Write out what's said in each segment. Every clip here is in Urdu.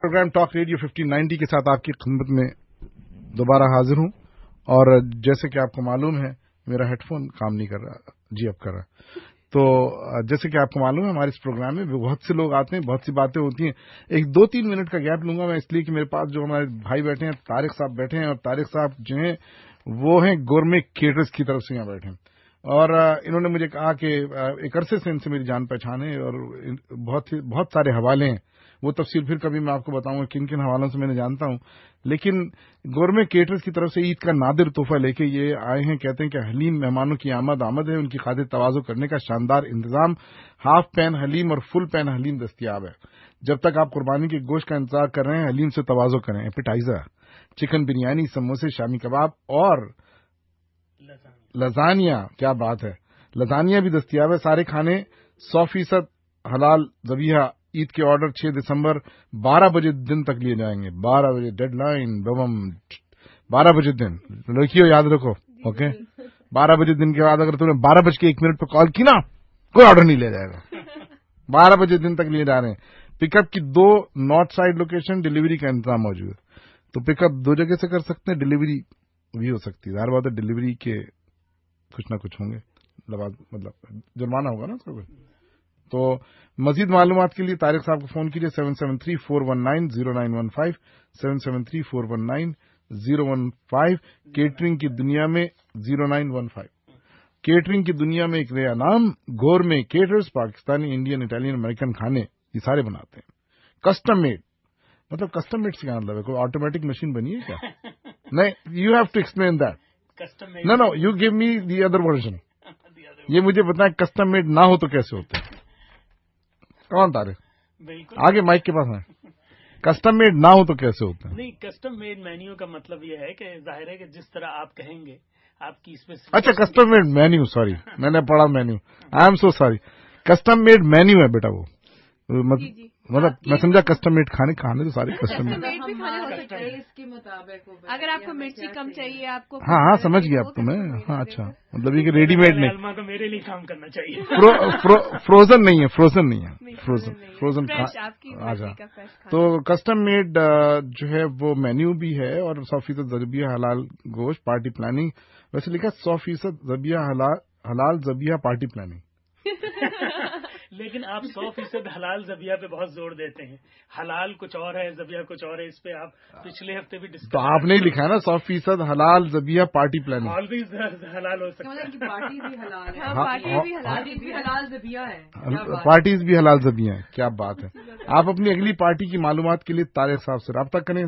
پروگرام ٹاک ریڈیو 1590 کے ساتھ آپ کی خدمت میں دوبارہ حاضر ہوں. اور جیسے کہ آپ کو معلوم ہے میرا ہیڈ فون کام نہیں کر رہا. جی اب کر رہا. تو جیسے کہ آپ کو معلوم ہے ہمارے اس پروگرام میں بہت سے لوگ آتے ہیں, بہت سی باتیں ہوتی ہیں. ایک 2-3 منٹ کا گیپ لوں گا میں, اس لیے کہ میرے پاس جو ہمارے بھائی بیٹھے ہیں, طارق صاحب بیٹھے ہیں, اور طارق صاحب جو ہیں وہ ہیں گورمے کیٹرز کی طرف سے یہاں بیٹھے ہیں. اور انہوں نے مجھے کہا کہ ایک عرصے سے ان سے میری جان پہچان ہے اور بہت سارے حوالے ہیں. وہ تفصیل پھر کبھی میں آپ کو بتاؤں گا کن کن حوالوں سے میں نے جانتا ہوں. لیکن گورمے کیٹرز کی طرف سے عید کا نادر تحفہ لے کے یہ آئے ہیں. کہتے ہیں کہ حلیم مہمانوں کی آمد ہے, ان کی خاطر تواضع کرنے کا شاندار انتظام. ہاف پین حلیم اور فل پین حلیم دستیاب ہے. جب تک آپ قربانی کے گوشت کا انتظار کر رہے ہیں حلیم سے تواضع کریں. ایپیٹائزر, چکن بریانی, سموسے, شامی کباب اور لزانیہ. کیا بات ہے, لزانیہ بھی دستیاب ہے. سارے کھانے 100% حلال ذبیحہ. عید کے آرڈر 6 دسمبر 12 بجے دن تک لیے جائیں گے. 12 بجے ڈیڈ لائن, بم 12 بجے دن لڑکیوں یاد رکھو. اوکے, 12 بجے دن کے بعد اگر تم نے 12:01 پہ کال کی نا, کوئی آرڈر نہیں لے جائے گا. 12 بجے دن تک لیے جا رہے ہیں. پک اپ کی 2 نارتھ سائڈ لوکیشن, ڈیلیوری کا انتظام موجود ہے. تو پک اپ 2 جگہ سے کر سکتے ہیں, ڈیلیوری بھی ہو سکتی ہے. ظاہر بات ہے ڈیلیوری کے کچھ نہ کچھ ہوں گے, مطلب جرمانہ ہوگا نا سر. تو مزید معلومات کے لیے طارق صاحب کو فون کیجیے 7734190915 7734190915. کیٹرنگ کی دنیا میں 0915. کیٹرنگ کی دنیا میں ایک نیا نام, gourmet caterers. Pakistani, Indian, Italian, American کھانے یہ سارے بناتے ہیں. کسٹم میڈ, مطلب کسٹم میڈ سے کیا مطلب ہے؟ کوئی آٹومیٹک مشین بنی ہے کیا؟ نہیں, you have to explain that. No you give me the other version. یہ مجھے بتائیں کسٹم میڈ نہ ہو تو کیسے ہوتے ہیں؟ کون طارق بالکل آگے مائک کے پاس ہیں. کسٹم میڈ نہ ہو تو کیسے ہوتے ہیں؟ نہیں, کسٹم میڈ مینیو کا مطلب یہ ہے کہ ظاہر ہے کہ جس طرح آپ کہیں گے آپ کی اس میں. اچھا, کسٹم میڈ مینیو, سوری میں نے پڑھا menu, I am so sorry. Custom made menu ہے بیٹا وہ, مطلب میں سمجھا کسٹم میڈ کھانے تو سارے کسٹم میڈ. اگر آپ کو مرچی کم چاہیے, آپ کو ہاں سمجھ گیا اب تو میں. ہاں اچھا, مطلب یہ کہ ریڈی میڈ نہیں, تو میرے لیے کام کرنا چاہیے. فروزن نہیں ہے, فروزن. اچھا, تو کسٹم میڈ جو ہے وہ مینیو بھی ہے اور 100% ذبیحہ حلال گوشت. پارٹی پلاننگ, ویسے لکھا 100% ذبیحہ حلال ذبیحہ پارٹی پلاننگ. لیکن آپ 100% حلال ذبیحہ پہ بہت زور دیتے ہیں. حلال کچھ اور ہے, ذبیحہ کچھ اور ہے. اس پہ آپ پچھلے ہفتے بھی ڈسکس. تو آپ نے لکھا ہے نا 100% حلال ذبیحہ پارٹی پلاننگ. آلویز حلال ہو سکتا ہے. پارٹی بھی حلال ذبیحہ ہے, پارٹیز بھی حلال ذبیحہ ہیں. کیا بات ہے. آپ اپنی اگلی پارٹی کی معلومات کے لیے طارق صاحب سے رابطہ کریں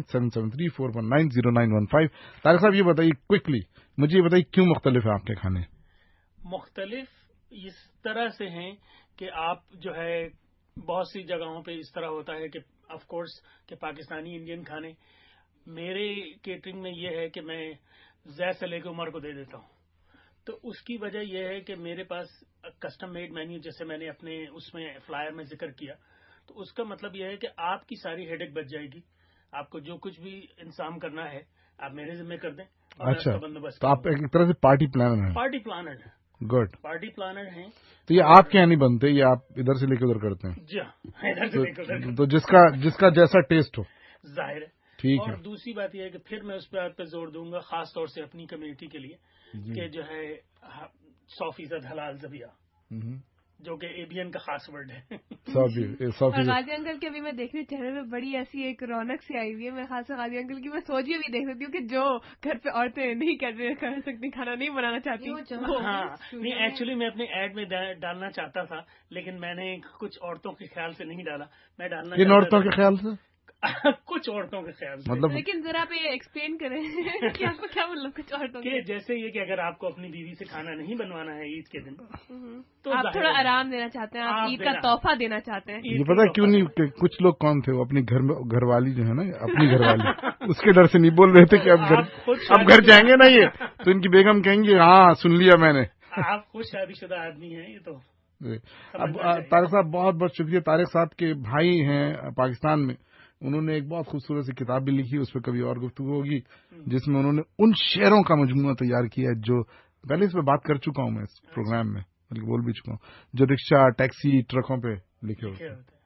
7734190915. طارق صاحب یہ بتائیے کوئکلی, مجھے یہ بتائیے کیوں مختلف ہے آپ کے کھانے؟ مختلف اس طرح سے ہیں کہ آپ جو ہے بہت سی جگہوں پہ اس طرح ہوتا ہے کہ آف کورس کہ پاکستانی انڈین کھانے. میرے کیٹرنگ میں یہ ہے کہ میں زید سے لے کے عمر کو دے دیتا ہوں. تو اس کی وجہ یہ ہے کہ میرے پاس کسٹم میڈ مینیو, جیسے میں نے اپنے اس میں فلائر میں ذکر کیا, تو اس کا مطلب یہ ہے کہ آپ کی ساری ہیڈک بچ جائے گی. آپ کو جو کچھ بھی انتظام کرنا ہے آپ میرے ذمہ کر دیں. اچھا, تو آپ ایک طرح سے پارٹی پلانر ہیں. پارٹی پلانر ہیں. گڈ. پارٹی پلانر ہیں. تو یہ آپ کے یہاں نہیں بنتے, یہ آپ ادھر سے لے کے ادھر کرتے ہیں؟ جی ہاں, ادھر سے لے کے ادھر. تو جس کا جیسا ٹیسٹ ہو. ظاہر ہے. ٹھیک ہے. اور دوسری بات یہ ہے کہ پھر میں اس بات پہ زور دوں گا خاص طور سے اپنی کمیونٹی کے لیے کہ جو ہے 100% حلال ذبیحہ, جو کہ ABN کا خاص ورڈ ہے. غازی انکل کے بھی میں دیکھ رہی چہرے میں بڑی ایسی ایک رونق سی آئی ہوئی ہے. میں خاص غازی انکل کی میں سوچ بھی دیکھ سکتی ہوں کہ جو گھر پہ عورتیں نہیں کر سکتی, کھانا نہیں بنانا چاہتی. ہاں نہیں, ایکچولی میں اپنے ایڈ میں ڈالنا چاہتا تھا لیکن میں نے کچھ عورتوں کے خیال سے نہیں ڈالا. میں ڈالنا کن عورتوں کے خیال سے؟ کچھ عورتوں کے خیال سے. مطلب لیکن ذرا آپ یہ ایکسپلین کریں کہ آپ کو کیا مطلب کچھ عورتوں کے, جیسے یہ کہ اگر آپ کو اپنی بیوی سے کھانا نہیں بنوانا ہے عید کے دن تو آپ تھوڑا آرام دینا چاہتے ہیں, آپ عید کا تحفہ دینا چاہتے ہیں. یہ پتا کیوں نہیں کہ کچھ لوگ کون تھے, وہ اپنی گھر والی جو ہے نا, اپنی گھر والی اس کے ڈر سے نہیں بول رہے تھے کہ اب گھر جائیں گے نا یہ تو ان کی بیگم کہیں گے ہاں سن لیا میں نے. آپ خود شادی شدہ آدمی ہیں. یہ تو اب طارق صاحب بہت بہت شکریہ. طارق صاحب کے بھائی ہیں پاکستان میں, انہوں نے ایک بہت خوبصورت سی کتاب بھی لکھی, اس پہ کبھی اور گفتگو ہوگی, جس میں انہوں نے ان شعروں کا مجموعہ تیار کیا ہے جو پہلے اس پہ بات کر چکا ہوں میں اس پروگرام میں, بلکہ بول بھی چکا ہوں, جو رکشہ, ٹیکسی, ٹرکوں پہ لکھے ہوتے ہیں.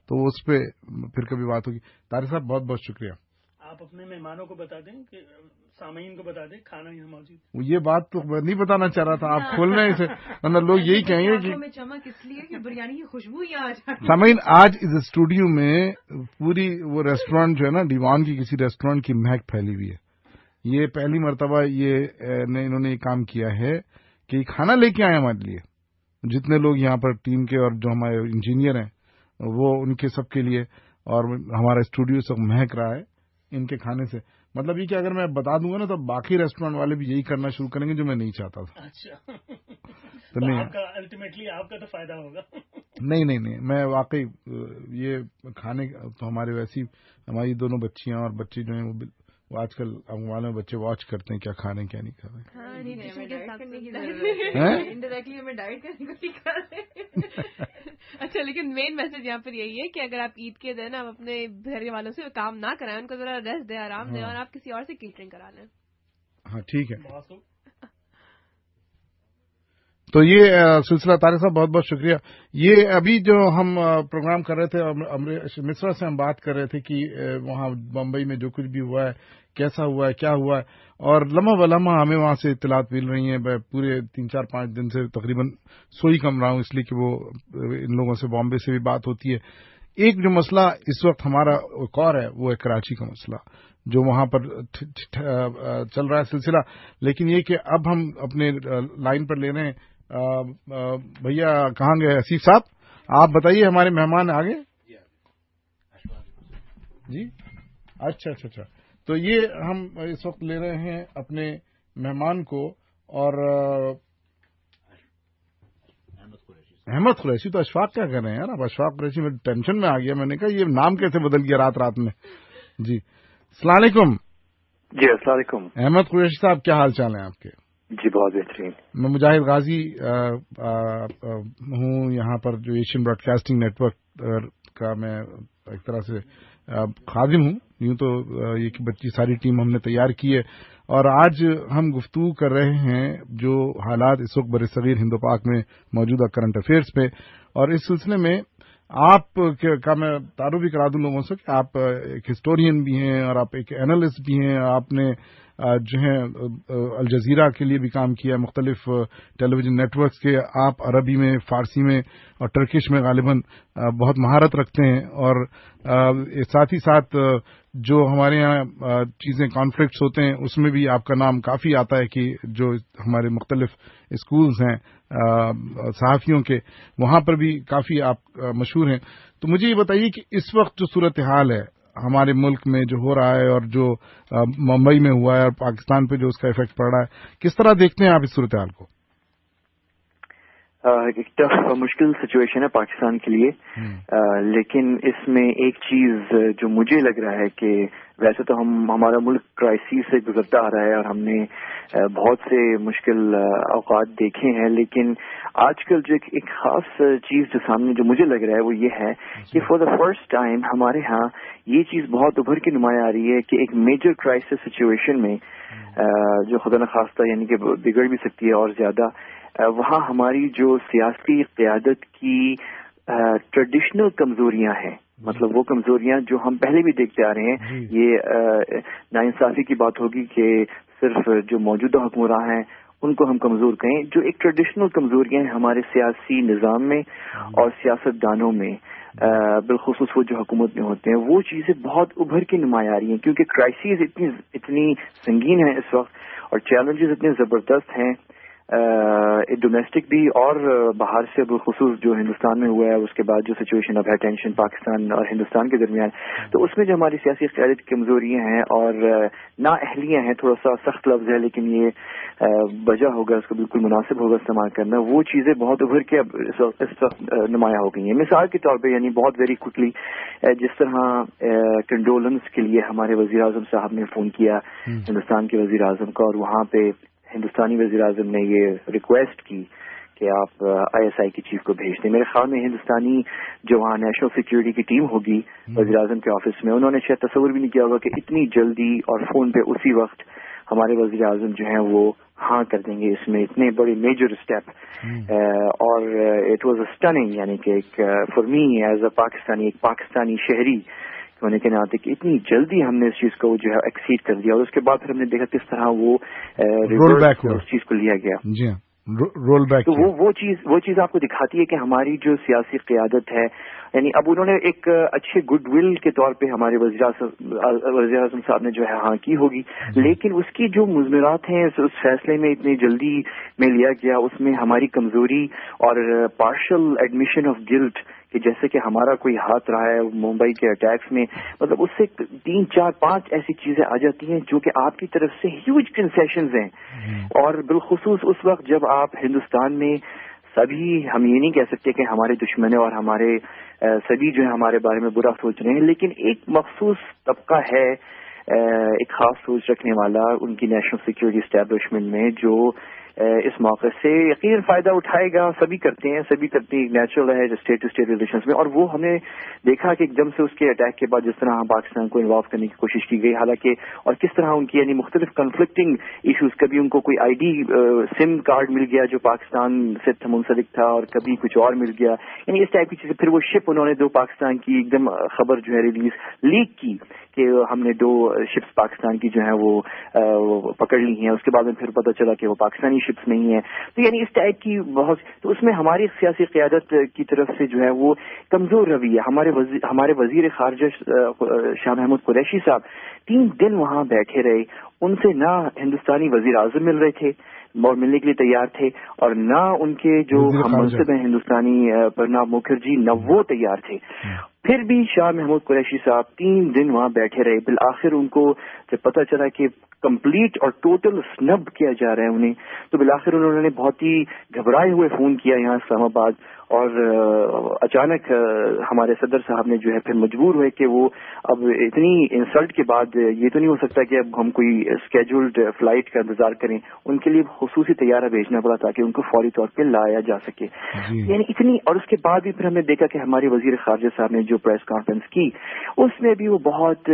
تو اس پہ پھر کبھی بات ہوگی. طارق صاحب بہت بہت شکریہ. آپ اپنے مہمانوں کو بتا دیں کہ سامعین کو بتا دیں کھانا یہاں موجود. یہ بات تو میں نہیں بتانا چاہ رہا تھا, آپ کھول رہے ہیں اسے, ورنہ لوگ یہی کہیں گے کہ چمک اس لیے کہ بریانی کی خوشبو یہاں آ. سامعین, آج اس اسٹوڈیو میں پوری وہ ریسٹورینٹ جو ہے نا, دیوان کی کسی ریسٹورینٹ کی مہک پھیلی ہوئی ہے. یہ پہلی مرتبہ انہوں نے یہ کام کیا ہے کہ یہ کھانا لے کے آئے ہمارے لیے. جتنے لوگ یہاں پر ٹیم کے اور جو ہمارے انجینئر ہیں وہ ان کے سب کے لیے, اور ہمارا اسٹوڈیو سب مہک رہا ہے ان کے کھانے سے. مطلب یہ کہ اگر میں بتا دوں گا نا تو باقی ریسٹورینٹ والے بھی یہی کرنا شروع کریں گے جو میں نہیں چاہتا تھا. اچھا, تو نہیں, الٹیمیٹلی آپ کا تو فائدہ ہوگا. نہیں, میں واقعی یہ کھانے تو ہمارے ویسی ہماری دونوں بچیاں اور بچے جو ہیں وہ آج کل والے بچے واچ کرتے ہیں کیا کھا رہے ہیں کیا نہیں کھا رہے. انڈائریکٹلی ہمیں ڈائٹ کرنے کو سکھا رہے. اچھا, لیکن مین میسج یہاں پر یہی ہے کہ اگر آپ عید کے دن آپ اپنے گھر والوں سے کام نہ کرائیں, ان کو ذرا ریسٹ دیں, آرام دیں, اور آپ کسی اور سے کیٹرنگ کرا لیں. ہاں ٹھیک ہے. تو یہ سلسلہ, طارق صاحب بہت بہت شکریہ. یہ ابھی جو ہم پروگرام کر رہے تھے مصرا سے ہم بات کر رہے تھے کہ وہاں بمبئی میں جو کچھ بھی ہوا ہے کیسا ہوا ہے کیا ہوا ہے, اور لمحہ بلمحہ ہمیں وہاں سے اطلاعات مل رہی ہیں. پورے 3-4-5 دن سے تقریباً سوئی کم رہا ہوں, اس لیے کہ وہ ان لوگوں سے بامبے سے بھی بات ہوتی ہے. ایک جو مسئلہ اس وقت ہمارا ایک اور ہے وہ ہے کراچی کا مسئلہ جو وہاں پر چل رہا ہے سلسلہ. لیکن یہ کہ اب ہم اپنے لائن پر لے رہے ہیں بھیا, کہاں گئے حسیف صاحب, آپ بتائیے ہمارے مہمان آگے. جی اچھا. تو یہ ہم اس وقت لے رہے ہیں اپنے مہمان کو, اور احمد قریشی. تو اشفاق کیا کر رہے ہیں یار آپ؟ اشفاق قریشی میں ٹینشن میں آ گیا, میں نے کہا یہ نام کیسے بدل گیا رات میں. جی السلام علیکم. جی السلام علیکم. احمد قریشی صاحب کیا حال چال ہیں آپ کے؟ جی بہت بہترین. میں مجاہد غازی ہوں, یہاں پر جو Asian Broadcasting Network کا میں ایک طرح سے خادم ہوں. یوں تو یہ بچی ساری ٹیم ہم نے تیار کی ہے, اور آج ہم گفتگو کر رہے ہیں جو حالات اس وقت برصغیر ہند و پاک میں موجودہ کرنٹ افیئرز پہ. اور اس سلسلے میں آپ کا میں تعارف بھی کرا دوں لوگوں سے کہ آپ ایک ہسٹورین بھی ہیں اور آپ ایک اینالسٹ بھی ہیں. آپ نے جو ہے الجزیرہ کے لیے بھی کام کیا, مختلف ٹیلی ویژن نیٹ ورکس کے. آپ عربی میں, فارسی میں اور ٹرکش میں غالباً بہت مہارت رکھتے ہیں, اور ساتھ ہی ساتھ جو ہمارے یہاں چیزیں کانفلکٹس ہوتے ہیں اس میں بھی آپ کا نام کافی آتا ہے کہ جو ہمارے مختلف اسکولز ہیں صحافیوں کے, وہاں پر بھی کافی آپ مشہور ہیں. تو مجھے یہ بتائیے کہ اس وقت جو صورتحال ہے ہمارے ملک میں جو ہو رہا ہے, اور جو ممبئی میں ہوا ہے اور پاکستان پہ جو اس کا افیکٹ پڑ رہا ہے, کس طرح دیکھتے ہیں آپ اس صورتحال کو؟ ایک ٹف مشکل سچویشن ہے پاکستان کے لیے, لیکن اس میں ایک چیز جو مجھے لگ رہا ہے کہ ویسے تو ہمارا ملک کرائسس سے گزرتا آ رہا ہے اور ہم نے بہت سے مشکل اوقات دیکھے ہیں, لیکن آج کل جو ایک خاص چیز جو سامنے جو مجھے لگ رہا ہے وہ یہ ہے کہ فار دا فرسٹ ٹائم ہمارے ہاں یہ چیز بہت ابھر کے نمایاں آ رہی ہے کہ ایک میجر کرائسس سچویشن میں جو خدا نخواستہ یعنی کہ بگڑ بھی سکتی ہے اور زیادہ, وہاں ہماری جو سیاسی قیادت کی ٹریڈیشنل کمزوریاں ہیں, مطلب وہ کمزوریاں جو ہم پہلے بھی دیکھتے آ رہے ہیں. یہ ناانصافی کی بات ہوگی کہ صرف جو موجودہ حکمراں ہیں ان کو ہم کمزور کہیں, جو ایک ٹریڈیشنل کمزوریاں ہیں ہمارے سیاسی نظام میں اور سیاست دانوں میں, بالخصوص وہ جو حکومت میں ہوتے ہیں, وہ چیزیں بہت ابھر کے نمایاں آ رہی ہیں کیونکہ کرائسس اتنی سنگین ہیں اس وقت, اور چیلنجز اتنے زبردست ہیں ڈومیسٹک بھی اور باہر سے, بالخصوص جو ہندوستان میں ہوا ہے اس کے بعد جو سچویشن اب ہے ٹینشن پاکستان اور ہندوستان کے درمیان, تو اس میں جو ہماری سیاسی قیادت کی کمزوریاں ہیں اور نااہلیاں ہیں, تھوڑا سا سخت لفظ ہے لیکن یہ وجہ ہوگا, اس کو بالکل مناسب ہوگا استعمال کرنا, وہ چیزیں بہت ابھر کے اب اس وقت نمایاں ہو گئی ہیں. مثال کے طور پہ یعنی بہت ویری کوئکلی جس طرح کنڈولنس کے لیے ہمارے وزیر اعظم صاحب نے فون کیا ہندوستان کے وزیر اعظم کا, اور وہاں پہ ہندوستانی وزیر اعظم نے یہ ریکویسٹ کی کہ آپ آئی ایس آئی کی چیف کو بھیج دیں. میرے خیال میں ہندوستانی جو وہاں نیشنل سیکیورٹی کی ٹیم ہوگی وزیر اعظم کے آفس میں, انہوں نے شاید تصور بھی نہیں کیا ہوگا کہ اتنی جلدی اور فون پہ اسی وقت ہمارے وزیر اعظم جو ہیں وہ ہاں کر دیں گے اس میں اتنے بڑے میجر اسٹیپ. اور اٹ واز اے اسٹننگ, یعنی کہ ایک for me as a Pakistani, ایک پاکستانی شہری ہونے کے ناطے کہ اتنی جلدی ہم نے اس چیز کو جو ہے ایکسیڈ کر دیا, اور اس کے بعد پھر ہم نے دیکھا کس طرح وہ ریورس اس چیز کو لیا گیا. جی رول بیک. تو وہ چیز آپ کو دکھاتی ہے کہ ہماری جو سیاسی قیادت ہے, یعنی اب انہوں نے ایک اچھے گڈ ول کے طور پہ ہمارے وزیر اعظم صاحب نے جو ہے ہاں کی ہوگی, لیکن اس کی جو مضمرات ہیں اس فیصلے میں اتنی جلدی میں لیا گیا, اس میں ہماری کمزوری اور پارشل ایڈمیشن آف گلٹ کہ جیسے کہ ہمارا کوئی ہاتھ رہا ہے ممبئی کے اٹیکس میں, مطلب اس سے 3 4 5 ایسی چیزیں آ جاتی ہیں جو کہ آپ کی طرف سے ہیوج کنسیشنز ہیں. اور بالخصوص اس وقت جب آپ ہندوستان میں سبھی, ہم یہ نہیں کہہ سکتے کہ ہمارے دشمن اور ہمارے سبھی جو ہے ہمارے بارے میں برا سوچ رہے ہیں, لیکن ایک مخصوص طبقہ ہے ایک خاص سوچ رکھنے والا ان کی نیشنل سیکورٹی اسٹیبلشمنٹ میں, جو اس موقع سے یقیناً فائدہ اٹھائے گا. سبھی کرتے ہیں, سبھی کرتے نیچرل ہے اسٹیٹ ٹو اسٹیٹ ریلیشنز میں. اور وہ ہم نے دیکھا کہ ایک دم سے اس کے اٹیک کے بعد جس طرح پاکستان کو انوالو کرنے کی کوشش کی گئی, حالانکہ اور کس طرح ان کی یعنی مختلف کنفلکٹنگ ایشوز, کبھی ان کو کوئی آئی ڈی سم کارڈ مل گیا جو پاکستان سے منسلک تھا اور کبھی کچھ اور مل گیا, یعنی اس ٹائپ کی چیزیں. پھر وہ شپ انہوں نے 2 پاکستان کی ایک دم خبر جو ہے ریلیز لیک کی کہ ہم نے 2 شپس پاکستان کی جو ہیں وہ پکڑ لی ہیں. اس کے بعد میں پھر پتہ چلا کہ وہ پاکستانی شپس نہیں ہیں. تو یعنی اس ٹائپ کی بہت, تو اس میں ہماری سیاسی قیادت کی طرف سے جو ہے وہ کمزور رویہ. ہمارے وزیر خارجہ شاہ محمود قریشی صاحب 3 دن وہاں بیٹھے رہے, ان سے نہ ہندوستانی وزیر اعظم مل رہے تھے اور ملنے کے لیے تیار تھے, اور نہ ان کے جو ہم منصب ہیں ہندوستانی پرناب مکھرجی, نہ وہ تیار تھے. پھر بھی شاہ محمود قریشی صاحب 3 دن وہاں بیٹھے رہے. بالآخر ان کو جب پتہ چلا کہ کمپلیٹ اور ٹوٹل سنب کیا جا رہا ہے انہیں, تو بالآخر انہوں نے بہت ہی گھبرائے ہوئے فون کیا یہاں اسلام آباد, اور اچانک ہمارے صدر صاحب نے جو ہے پھر مجبور ہوئے کہ وہ اب اتنی انسلٹ کے بعد یہ تو نہیں ہو سکتا کہ اب ہم کوئی اسکیجولڈ فلائٹ کا انتظار کریں. ان کے لیے خصوصی طیارہ بھیجنا پڑا تاکہ ان کو فوری طور پہ لایا جا سکے. یعنی اتنی, اور اس کے بعد بھی پھر ہم نے دیکھا کہ ہمارے وزیر خارجہ صاحب نے جو پریس کانفرنس کی اس میں بھی وہ بہت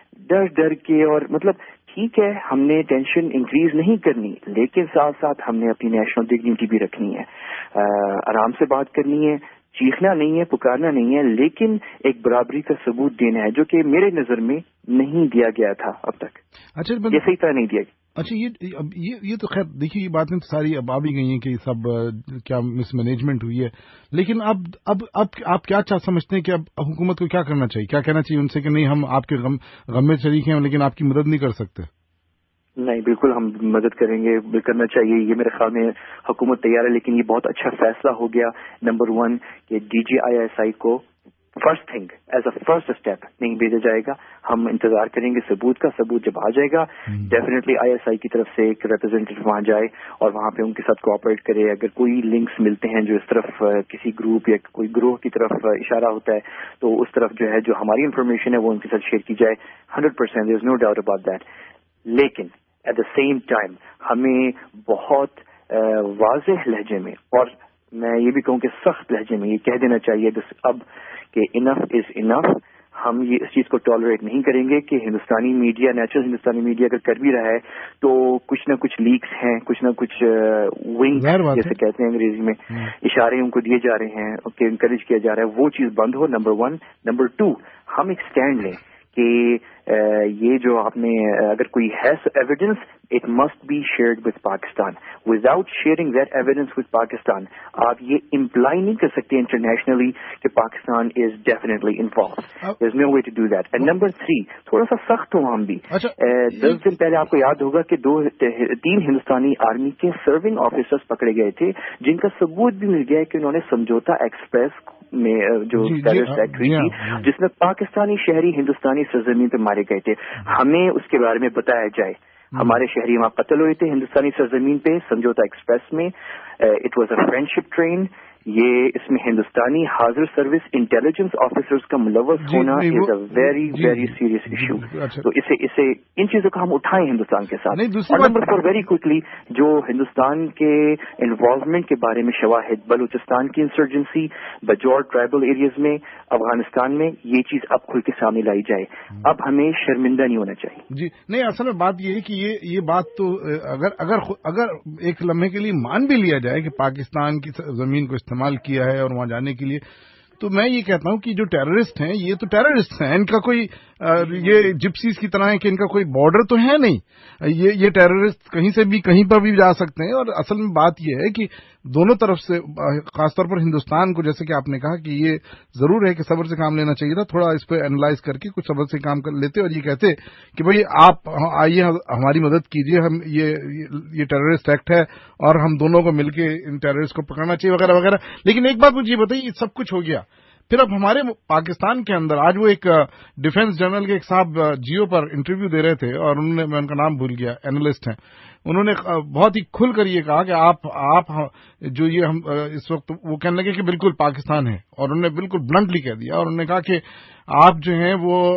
ڈر کے, اور مطلب ٹھیک ہے ہم نے ٹینشن انکریز نہیں کرنی, لیکن ساتھ ساتھ ہم نے اپنی نیشنل ڈگنیٹی بھی رکھنی ہے, آرام سے بات کرنی ہے, چیخنا نہیں ہے, پکارنا نہیں ہے, لیکن ایک برابری کا ثبوت دینا ہے جو کہ میرے نظر میں نہیں دیا گیا تھا اب تک. اچھا یہ صحیح طرح نہیں دیا گیا. اچھا یہ تو خیر دیکھیے یہ باتیں تو ساری اب آ بھی گئی ہیں کہ سب کیا مس مینجمنٹ ہوئی ہے, لیکن اب آپ کیا سمجھتے ہیں کہ اب حکومت کو کیا کرنا چاہیے, کیا کہنا چاہیے ان سے کہ نہیں ہم آپ کے غم میں شریک ہیں لیکن آپ کی مدد نہیں کر سکتے؟ نہیں, بالکل ہم مدد کریں گے, کرنا چاہیے. یہ میرے خیال میں حکومت تیار ہے, لیکن یہ بہت اچھا فیصلہ ہو گیا نمبر 1 کہ DGISI کو first thing as a first step نہیں بھیجا جائے گا. ہم انتظار کریں گے ثبوت کا. ثبوت جب آ جائے گا ڈیفینیٹلی ISI کی طرف سے ایک ریپرزینٹیو وہاں جائے اور وہاں پہ ان کے ساتھ کوآپریٹ کرے. اگر کوئی لنکس ملتے ہیں جو اس طرف کسی گروپ یا کوئی گروہ کی طرف اشارہ ہوتا ہے تو اس طرف جو ہے جو ہماری انفارمیشن ہے وہ ان کے ساتھ شیئر کی جائے. 100% there is no doubt about that. لیکن ایٹ دا سیم ٹائم ہمیں بہت واضح لہجے میں, اور میں یہ بھی کہوں کہ سخت لہجے میں یہ کہہ دینا چاہیے اب کہ انف از انف. ہم یہ اس چیز کو ٹالریٹ نہیں کریں گے کہ ہندوستانی میڈیا, نیچرل ہندوستانی میڈیا اگر کر بھی رہا ہے تو کچھ نہ کچھ لیکس ہیں, کچھ نہ کچھ ونگ جیسے کہتے ہیں انگریزی میں, اشارے ان کو دیے جا رہے ہیں کہ انکریج کیا جا رہا ہے, وہ چیز بند ہو. نمبر 1. نمبر 2, ہم ایک اسٹینڈ لیں کہ یہ جو آپ نے اگر کوئی has evidence it must be shared with Pakistan. Without sharing that evidence with Pakistan آپ یہ امپلائی نہیں کر سکتے انٹرنیشنلی کہ Pakistan is definitely involved. There is no way to do that. And number 3, تھوڑا سا سخت ہوں ہم بھی. 10 دن پہلے آپ کو یاد ہوگا کہ 3 ہندوستانی آرمی کے سرونگ آفیسرز پکڑے گئے تھے جن کا ثبوت بھی مل گیا ہے کہ انہوں نے سمجھوتا ایکسپریس میں جو ٹیررسٹ ایکٹ ہوئی تھی جس میں پاکستانی شہری ہندوستانی سرزمین پہ مارے گئے تھے, ہمیں اس کے بارے میں بتایا جائے. ہمارے شہری وہاں قتل ہوئے تھے ہندوستانی سرزمین پہ سمجھوتا ایکسپریس میں. It was a friendship train. یہ اس میں ہندوستانی حاضر سروس انٹیلیجنس آفیسرز کا ملوث ہونا is a very very serious issue. تو اسے ان چیزوں کا ہم اٹھائیں ہندوستان کے ساتھ. اور نمبر 4 ویری کوئکلی جو ہندوستان کے انوالومنٹ کے بارے میں شواہد بلوچستان کی انسرجنسی بجور ٹرائبل ایریاز میں افغانستان میں یہ چیز اب کھل کے سامنے لائی جائے. اب ہمیں شرمندہ نہیں ہونا چاہیے. جی نہیں، اصل میں بات یہ ہے کہ یہ بات تو اگر ایک لمحے کے لیے مان بھی لیا جائے کہ پاکستان کی زمین کو استعمال کیا ہے اور وہاں جانے کے لیے، تو میں یہ کہتا ہوں کہ جو ٹیررسٹ ہیں یہ تو ٹیررسٹ ہیں. ان کا کوئی یہ جپسیز کی طرح ہے کہ ان کا کوئی بارڈر تو ہے نہیں. یہ ٹیررسٹ کہیں سے بھی کہیں پر بھی جا سکتے ہیں. اور اصل میں بات یہ ہے کہ دونوں طرف سے، خاص طور پر ہندوستان کو، جیسے کہ آپ نے کہا کہ یہ ضرور ہے کہ صبر سے کام لینا چاہیے تھا، تھوڑا اس پہ انالائز کر کے کچھ صبر سے کام کر لیتے اور یہ کہتے کہ بھئی آپ آئیے ہماری مدد کیجیے، ہم یہ ٹیررسٹ ایکٹ ہے اور ہم دونوں کو مل کے ان ٹیررسٹ کو پکڑنا چاہیے وغیرہ وغیرہ. لیکن ایک بات مجھے یہ بتائیے، یہ سب کچھ ہو گیا، پھر اب ہمارے پاکستان کے اندر آج وہ ایک ڈیفنس جنرل کے ایک صاحب جیو پر انٹرویو دے رہے تھے اور انہوں نے، میں ان کا نام بھول گیا، اینالسٹ ہیں، انہوں نے بہت ہی کھل کر یہ کہا کہ آپ جو یہ ہم اس وقت وہ کہنے لگے کہ بالکل پاکستان ہے، اور انہوں نے بالکل بلنٹلی کہہ دیا اور انہوں نے کہا کہ آپ جو ہیں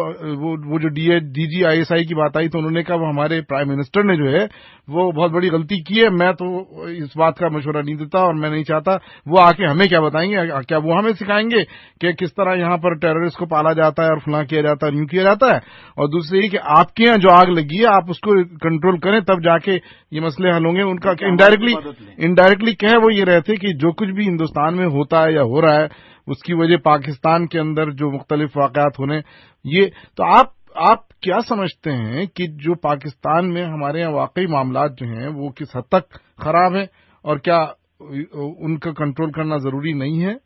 وہ جو D G I S I کی بات آئی تو انہوں نے کہا وہ ہمارے پرائم منسٹر نے جو ہے وہ بہت بڑی غلطی کی ہے، میں تو اس بات کا مشورہ نہیں دیتا اور میں نہیں چاہتا وہ آ کے ہمیں کیا بتائیں گے، کیا وہ ہمیں سکھائیں گے کہ کس طرح یہاں پر ٹیررسٹ کو پالا جاتا ہے اور فلاں کیا جاتا ہے اور یوں کیا جاتا ہے. اور دوسری یہ کہ آپ کے یہاں جو آگ لگی ہے آپ اس کو کنٹرول کریں تب جا کے یہ مسئلے حل ہوں گے. ان کا انڈائریکٹلی کہہ وہ یہ رہے تھے کہ جو کچھ بھی ہندوستان میں ہوتا ہے یا ہو رہا ہے اس کی وجہ پاکستان کے اندر جو مختلف واقعات ہونے یہ. تو آپ کیا سمجھتے ہیں کہ جو پاکستان میں ہمارے یہاں واقعی معاملات جو ہیں وہ کس حد تک خراب ہیں اور کیا ان کا کنٹرول کرنا ضروری نہیں ہے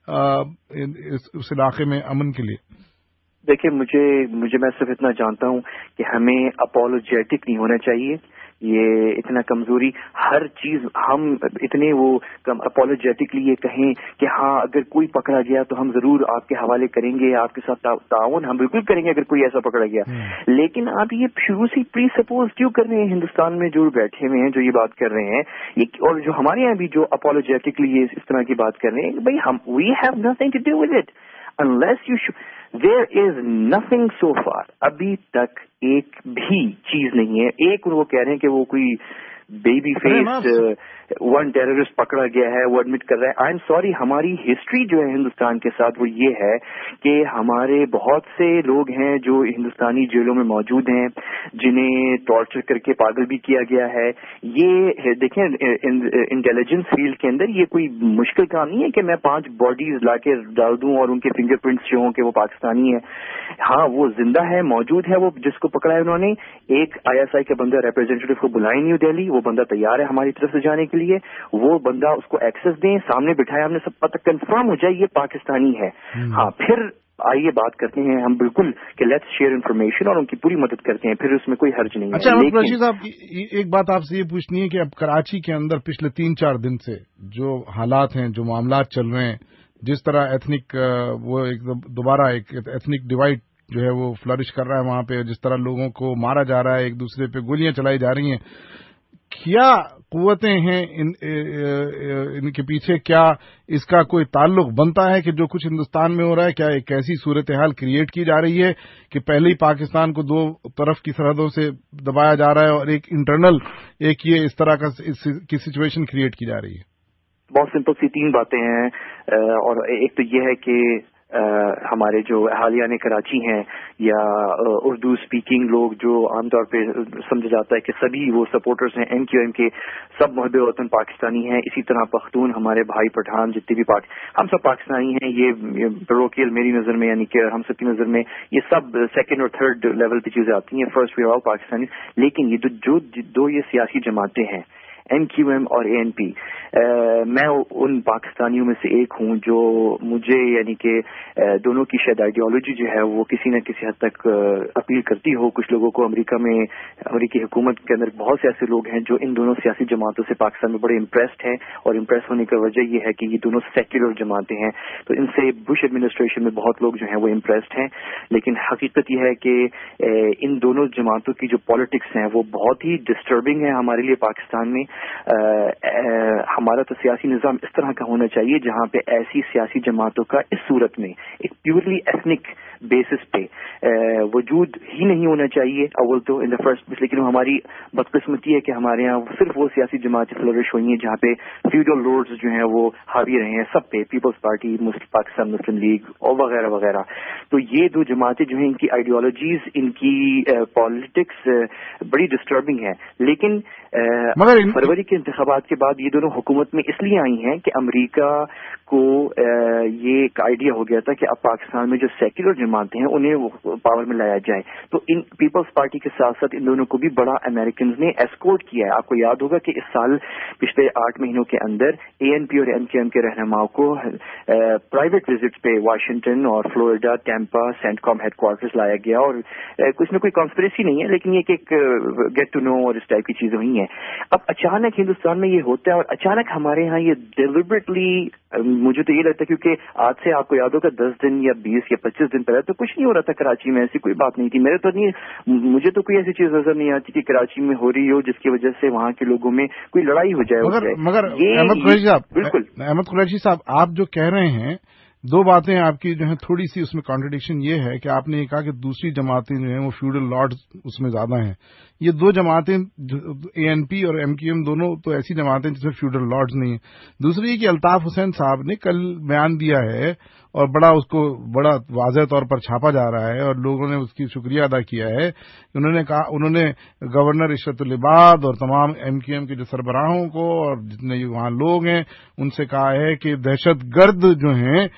اس علاقے میں امن کے لیے؟ دیکھیں مجھے میں صرف اتنا جانتا ہوں کہ ہمیں اپولوجیٹک نہیں ہونا چاہیے. یہ اتنا کمزوری ہر چیز ہم اتنے وہ اپولوجیٹکلی یہ کہیں کہ ہاں اگر کوئی پکڑا گیا تو ہم ضرور آپ کے حوالے کریں گے، آپ کے ساتھ تعاون ہم بالکل کریں گے اگر کوئی ایسا پکڑا گیا. لیکن آپ یہ شروع سے پری سپوز کیوں کر رہے ہیں؟ ہندوستان میں جو بیٹھے ہوئے ہیں جو یہ بات کر رہے ہیں اور جو ہمارے یہاں بھی جو اپولوجیٹکلی اس طرح کی بات کر رہے ہیں، بھائی ہم we have nothing to do with it unless you there is nothing so far. ابھی تک ایک بھی چیز نہیں ہے. ایک وہ کہہ رہے ہیں کہ وہ کوئی بیبی فیس ون ٹیررسٹ پکڑا گیا ہے وہ ایڈمٹ کر رہا ہے. آئی ایم سوری، ہماری ہسٹری جو ہے ہندوستان کے ساتھ وہ یہ ہے کہ ہمارے بہت سے لوگ ہیں جو ہندوستانی جیلوں میں موجود ہیں جنہیں ٹارچر کر کے پاگل بھی کیا گیا ہے. یہ دیکھیں انٹیلیجنس فیلڈ کے اندر یہ کوئی مشکل کام نہیں ہے کہ میں 5 باڈیز لا کے ڈال دوں اور ان کے فنگر پرنٹس جو ہوں کہ وہ پاکستانی ہے. ہاں وہ زندہ ہے، موجود ہے، وہ جس کو پکڑا ہے انہوں نے. ایک آئی ایس آئی کا بندہ ریپرزینٹیٹو کو بلائے نیو دہلی، وہ بندہ تیار ہے ہماری طرف سے جانے کے لیے. وہ بندہ اس کو ایکسس دیں، سامنے بٹھایا، ہم نے سب پتہ کنفرم ہو جائے یہ پاکستانی ہے. ہاں پھر آئیے بات کرتے ہیں ہم بالکل کہ لیٹس شیئر انفارمیشن اور ان کی پوری مدد کرتے ہیں، پھر اس میں کوئی حرج نہیں ہے. اچھا رشید صاحب، ایک بات آپ سے یہ پوچھنی ہے کہ اب کراچی کے اندر پچھلے 3-4 دن سے جو حالات ہیں، جو معاملات چل رہے ہیں، جس طرح ایتھنک وہ ایک دوبارہ ایک ایتھنک ڈیوائڈ جو ہے وہ فلرش کر رہا ہے وہاں پہ، جس طرح لوگوں کو مارا جا رہا ہے، ایک دوسرے پہ گولیاں چلائی جا رہی ہیں، کیا قوتیں ہیں ان کے پیچھے؟ کیا اس کا کوئی تعلق بنتا ہے کہ جو کچھ ہندوستان میں ہو رہا ہے، کیا ایک ایسی صورتحال کریٹ کی جا رہی ہے کہ پہلے ہی پاکستان کو 2 طرف کی سرحدوں سے دبایا جا رہا ہے اور ایک انٹرنل ایک یہ اس طرح کی سچویشن کریٹ کی جا رہی ہے؟ بہت سمپل سی 3 باتیں ہیں، اور ایک تو یہ ہے کہ ہمارے جو اہالیان کراچی ہیں یا اردو اسپیکنگ لوگ جو عام طور پہ سمجھا جاتا ہے کہ سبھی وہ سپورٹرز ہیں ایم کیو ایم کے، سب محب وطن پاکستانی ہیں. اسی طرح پختون ہمارے بھائی پٹھان جتنے بھی ہم سب پاکستانی ہیں. یہ پروکیل میری نظر میں، یعنی کہ ہم سب کی نظر میں یہ سب 2nd اور 3rd لیول پہ چیزیں آتی ہیں. First we are all Pakistani. لیکن یہ جو 2 یہ سیاسی جماعتیں ہیں ایم کیو ایم اور اے این پی، میں ان پاکستانیوں میں سے ایک ہوں جو مجھے یعنی کہ دونوں کی شاید آئیڈیالوجی جو ہے وہ کسی نہ کسی حد تک اپیل کرتی ہو. کچھ لوگوں کو امریکی حکومت کے اندر بہت سے ایسے لوگ ہیں جو ان دونوں سیاسی جماعتوں سے پاکستان میں بڑے امپریسڈ ہیں، اور امپریس ہونے کی وجہ یہ ہے کہ یہ دونوں سیکولر جماعتیں ہیں، تو ان سے بش ایڈمنسٹریشن میں بہت لوگ جو ہیں وہ امپریسڈ ہیں. لیکن حقیقت یہ ہے کہ ان دونوں جماعتوں کی جو پالیٹکس ہیں وہ بہت ہی ڈسٹربنگ ہے ہمارے لیے پاکستان میں. ہمارا تو سیاسی نظام اس طرح کا ہونا چاہیے جہاں پہ ایسی سیاسی جماعتوں کا اس صورت میں ایک پیورلی ایتھنک بیسس پہ وجود ہی نہیں ہونا چاہیے اول تو ان دا فرسٹ پلیس. لیکن ہماری بدقسمتی ہے کہ ہمارے یہاں صرف وہ سیاسی جماعتیں فلورش ہوئی ہیں جہاں پہ فیوڈل لورڈز جو ہیں وہ حاوی رہے ہیں سب پہ, پیپلز پارٹی, پاکستان مسلم لیگ اور وغیرہ وغیرہ. تو یہ دو جماعتیں جو ہیں ان کی آئیڈیالوجیز, ان کی پالیٹکس بڑی ڈسٹربنگ ہے. لیکن فروری کے انتخابات کے بعد یہ دونوں حکومت میں اس لیے آئی ہیں کہ امریکہ کو یہ ایک آئیڈیا ہو گیا تھا کہ اب پاکستان میں جو سیکولر جماعتیں ہیں انہیں پاور میں لایا جائے. تو ان پیپلز پارٹی کے ساتھ ساتھ ان دونوں کو بھی بڑا امریکنز نے ایسکورٹ کیا ہے. آپ کو یاد ہوگا کہ اس سال پچھلے 8 مہینوں کے اندر ANP اور MQM کے رہنماؤں کو پرائیویٹ وزٹ پہ واشنگٹن اور Florida, Tampa, CENTCOM headquarters لایا گیا. اور کچھ نہ کوئی کانسپریسی نہیں ہے لیکن یہ ایک گیٹ ٹو نو اور اس ٹائپ کی چیزیں ہوئی ہیں. اب اچانک ہندوستان میں یہ ہوتا ہے اور اچانک ہمارے ہاں یہ ڈیلیبریٹلی, مجھے تو یہ لگتا ہے کیونکہ آج سے آپ کو یاد ہوگا 10 دن یا 20 یا 25 دن پہلے تو کچھ نہیں ہو رہا تھا کراچی میں, ایسی کوئی بات نہیں تھی. مجھے تو کوئی ایسی چیز نظر نہیں آتی کہ کراچی میں ہو رہی ہو جس کی وجہ سے وہاں کے لوگوں میں کوئی لڑائی ہو جائے. مگر احمد قریشی صاحب, آپ جو کہہ رہے ہیں دو باتیں آپ کی جو ہیں تھوڑی سی اس میں کانٹرڈکشن یہ ہے کہ آپ نے یہ کہا کہ دوسری جماعتیں جو ہیں وہ فیوڈل لارڈز اس میں زیادہ ہیں. یہ دو جماعتیں ANP اور MQM دونوں تو ایسی جماعتیں جس میں فیوڈل لارڈز نہیں ہیں. دوسری یہ کہ الطاف حسین صاحب نے کل بیان دیا ہے اور اس کو بڑا واضح طور پر چھاپا جا رہا ہے اور لوگوں نے اس کی شکریہ ادا کیا ہے. انہوں نے گورنر عشرت العباد اور تمام MQM کے جو سربراہوں کو اور جتنے وہاں لوگ ہیں ان سے کہا ہے کہ دہشت گرد جو ہیں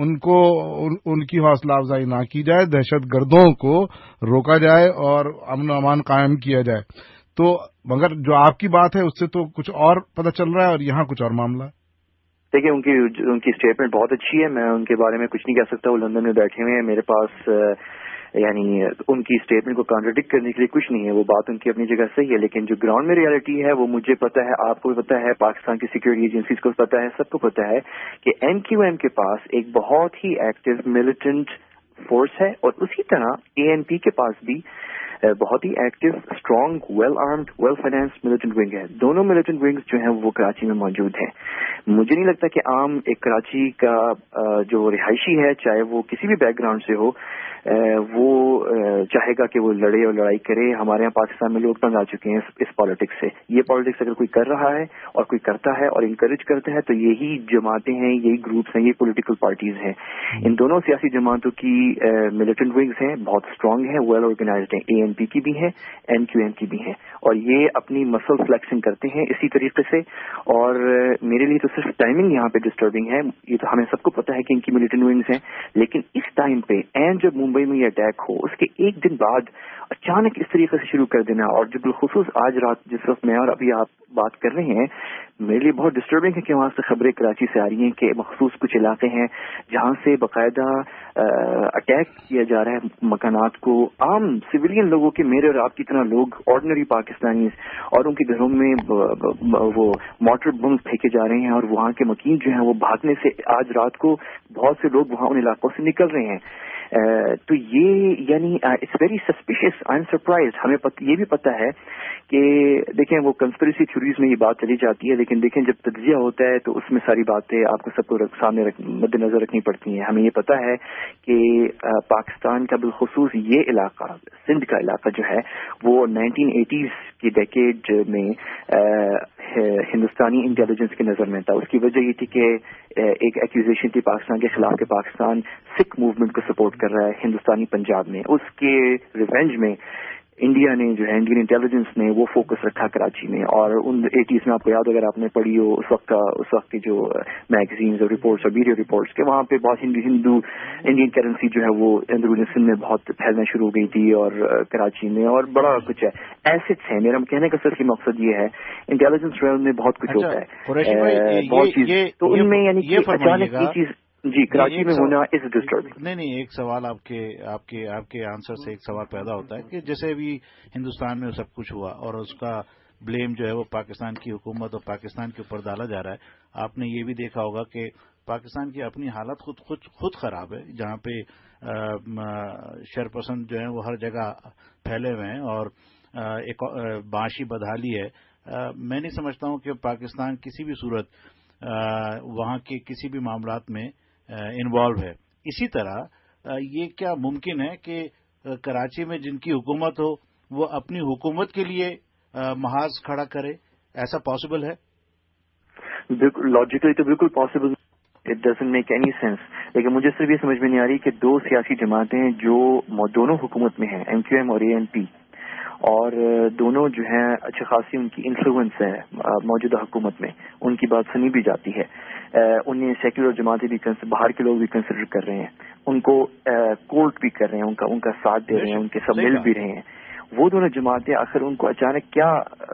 ان کی حوصلہ افزائی نہ کی جائے, دہشت گردوں کو روکا جائے اور امن و امان قائم کیا جائے. تو مگر جو آپ کی بات ہے اس سے تو کچھ اور پتہ چل رہا ہے اور یہاں کچھ اور معاملہ ہے. دیکھیں ان کی اسٹیٹمنٹ بہت اچھی ہے, میں ان کے بارے میں کچھ نہیں کہہ سکتا. وہ لندن میں بیٹھے ہوئے ہیں, میرے پاس یعنی ان کی اسٹیٹمنٹ کو کانٹرڈکٹ کرنے کے لیے کچھ نہیں ہے. وہ بات ان کی اپنی جگہ صحیح ہے, لیکن جو گراؤنڈ میں ریالٹی ہے وہ مجھے پتا ہے, آپ کو بھی پتا ہے, پاکستان کی سیکورٹی ایجنسیز کو پتا ہے, سب کو پتا ہے کہ MQM کے پاس ایک بہت ہی ایکٹیو ملیٹنٹ فورس ہے اور اسی طرح ANP کے پاس بھی بہت ہی active, strong, well armed, well financed militant wing ہے. دونوں ملیٹنٹ ونگز جو ہیں وہ کراچی میں موجود ہیں. مجھے نہیں لگتا کہ عام ایک کراچی کا جو رہائشی ہے, چاہے وہ کسی بھی بیک گراؤنڈ سے ہو, وہ چاہے گا کہ وہ لڑے اور لڑائی کرے. ہمارے یہاں پاکستان میں لوگ تنگ آ چکے ہیں اس پالیٹکس سے. یہ پالیٹکس اگر کوئی کر رہا ہے اور کوئی کرتا ہے اور انکریج کرتا ہے تو یہی جماعتیں ہیں, یہی گروپس ہیں, یہ پولیٹیکل پارٹیز ہیں. ان دونوں سیاسی جماعتوں کی ملیٹنٹ ونگز ہیں, بہت اسٹرانگ ہیں, ویل آرگنائزڈ ہیں. ANP کی بھی ہیں, MQM کی بھی ہیں, اور یہ اپنی مسل فلیکسنگ کرتے ہیں اسی طریقے سے. اور میرے لیے تو صرف ٹائمنگ یہاں پہ ڈسٹربنگ ہے. یہ تو ہمیں سب کو پتا ہے کہ ان کی ملیٹنٹ ونگز ہیں, لیکن اس ٹائم پہ اینڈ جب ممبئی میں یہ اٹیک ہو اس کے ایک دن بعد اچانک اس طریقے سے شروع کر دینا, اور جو بالخصوص آج رات جس وقت میں اور ابھی آپ بات کر رہے ہیں, میرے لیے بہت ڈسٹربنگ ہے کہ وہاں سے خبریں کراچی سے آ رہی ہیں کہ مخصوص کچھ علاقے ہیں جہاں سے باقاعدہ اٹیک کیا جا رہا ہے مکانات کو, عام سویلین لوگوں کے, میرے اور آپ کی طرح لوگ, آرڈنری پاکستانی, اور ان کے گھروں میں وہ مارٹر بم پھینکے جا رہے ہیں اور وہاں کے مکین جو ہیں وہ بھاگنے سے آج رات کو بہت سے لوگ وہاں ان علاقوں سے نکل رہے ہیں. تو یہ یعنی it's very suspicious. I am surprised. ہمیں یہ بھی پتا ہے کہ دیکھیں وہ کنسپریسی تھیوریز میں یہ بات چلی جاتی ہے, لیکن دیکھیں جب تجزیہ ہوتا ہے تو اس میں ساری باتیں آپ کو سب کو سامنے مد نظر رکھنی پڑتی ہیں. ہمیں یہ پتا ہے کہ پاکستان کا بالخصوص یہ علاقہ, سندھ کا علاقہ جو ہے وہ 1980s کی ڈیکیڈ میں ہندوستانی انٹیلیجنس کی نظر میں تھا. اس کی وجہ یہ تھی کہ ایک ایکوزیشن تھی پاکستان کے خلاف کہ پاکستان سکھ موومنٹ کو سپورٹ کر رہا ہے ہندوستانی پنجاب میں. اس کے ریونج میں انڈیا نے جو ہے, انڈین انٹیلیجنس نے وہ فوکس رکھا کراچی میں. اور ان 80s میں آپ کو یاد اگر آپ نے پڑھی ہو اس وقت کی جو میگزینز اور رپورٹس اور ویڈیو رپورٹس کے وہاں پہ بہت ہندو انڈین کرنسی جو ہے وہ اندرون سندھ میں بہت پھیلنا شروع ہو گئی تھی اور کراچی میں, اور بڑا کچھ ہے, ایسٹس ہیں. میرا کہنے کا صرف مقصد یہ ہے انٹیلیجنس ریل میں بہت کچھ ہوتا ہے, بہت چیز, تو ان میں یعنی کہ اچانک یہ چیز جی کراچی میں ہونا از ڈسٹربنگ. نہیں, ایک سوال آپ کے آنسر سے ایک سوال پیدا ہوتا ہے کہ جیسے بھی ہندوستان میں سب کچھ ہوا اور اس کا بلیم جو ہے وہ پاکستان کی حکومت اور پاکستان کے اوپر ڈالا جا رہا ہے. آپ نے یہ بھی دیکھا ہوگا کہ پاکستان کی اپنی حالت خود خراب ہے, جہاں پہ شرپسند جو ہیں وہ ہر جگہ پھیلے ہوئے ہیں اور ایک معاشی بدحالی ہے. میں نہیں سمجھتا ہوں کہ پاکستان کسی بھی صورت وہاں کے کسی بھی معاملات میں انوالو ہے. اسی طرح یہ کیا ممکن ہے کہ کراچی میں جن کی حکومت ہو وہ اپنی حکومت کے لیے محاذ کھڑا کرے؟ ایسا پاسبل ہے؟ بالکل لاجیکلی تو بالکل possible. It doesn't make any sense. لیکن مجھے صرف یہ سمجھ میں نہیں آ رہی کہ دو سیاسی جماعتیں جو دونوں حکومت میں ہیں، ایم کیو ایم اور اے این پی، اور دونوں جو ہیں اچھی خاصی ان کی انفلوئنس ہے موجودہ حکومت میں، ان کی بات سنی بھی جاتی ہے. انہیں سیکولر جماعتیں بھی باہر کے لوگ بھی کنسیڈر کر رہے ہیں، ان کو کورٹ بھی کر رہے ہیں، ان کا ساتھ دے رہے ہیں، ان کے سب مل بھی رہے ہیں. وہ دونوں جماعتیں آخر ان کو اچانک کیا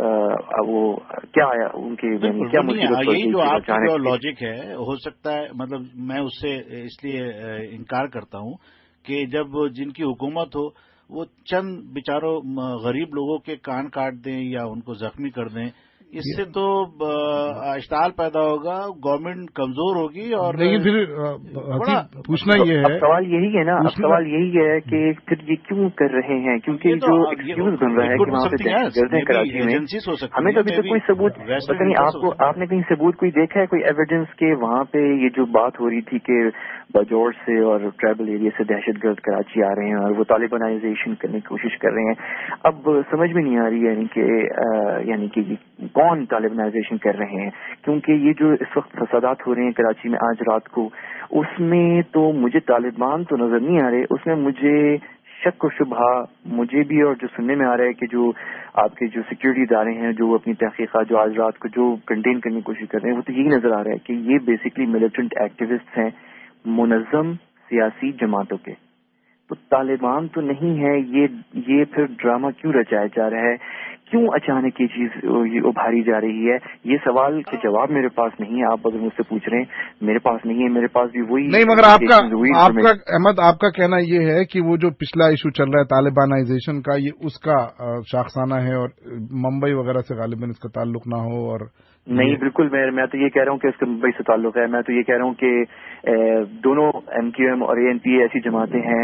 آیا ان کے کیا مصیبت پڑ گئی؟ یہی جو آپ کا جو لاجک ہے، ہو سکتا ہے، مطلب میں اس سے اس لیے انکار کرتا ہوں کہ جب جن کی حکومت ہو وہ چند بیچاروں غریب لوگوں کے کان کاٹ دیں یا ان کو زخمی کر دیں، اس سے تو اشتعال پیدا ہوگا، گورنمنٹ کمزور ہوگی. اور لیکن پھر پوچھنا یہ ہے، اب سوال یہی ہے نا، اب سوال یہی ہے کہ پھر یہ کیوں کر رہے ہیں؟ کیونکہ جو ایکسکیوز بن رہا ہے کہ وہاں پہ دہشت گرد ہیں کراچی میں، ہمیں تو ابھی تک کوئی ثبوت پتہ نہیں. آپ نے کہیں ثبوت کوئی دیکھا ہے، کوئی ایویڈنس کہ وہاں پہ یہ جو بات ہو رہی تھی کہ باجوڑ سے اور ٹرائبل ایریا سے دہشت گرد کراچی آ رہے ہیں اور وہ طالبانائزیشن کرنے کی کوشش کر رہے ہیں؟ اب سمجھ میں نہیں آ رہی یعنی کہ کون طالبانائزیشن کر رہے ہیں، کیونکہ یہ جو اس وقت فسادات ہو رہے ہیں کراچی میں آج رات کو، اس میں تو مجھے طالبان تو نظر نہیں آ رہے، اس میں مجھے شک و شبہ مجھے بھی، اور جو سننے میں آ رہا ہے کہ جو آپ کے جو سیکورٹی ادارے ہیں جو اپنی تحقیقات جو آج رات کو جو کنٹین کرنے کی کوشش کر رہے ہیں، وہ تو یہی نظر آ رہا ہے کہ یہ بیسکلی ملیٹنٹ ایکٹیوسٹ ہیں منظم سیاسی جماعتوں کے. تو طالبان تو نہیں ہے. یہ پھر ڈرامہ کیوں رچایا جا رہا ہے؟ کیوں اچانک یہ چیز ابھاری جا رہی ہے؟ یہ سوال کے جواب میرے پاس نہیں ہے. آپ اگر مجھ سے پوچھ رہے ہیں، میرے پاس نہیں ہے. میرے پاس بھی وہی نہیں، مگر احمد آپ کا کہنا یہ ہے کہ وہ جو پچھلا ایشو چل رہا ہے طالبانائزیشن کا، یہ اس کا شاخسانہ ہے اور ممبئی وغیرہ سے غالباً اس کا تعلق نہ ہو. اور نہیں، بالکل میں تو یہ کہہ رہا ہوں کہ اس کا ممبئی سے تعلق ہے. میں تو یہ کہہ رہا ہوں کہ دونوں ایم کیو ایم اور اے این پی ایسی جماعتیں ہیں.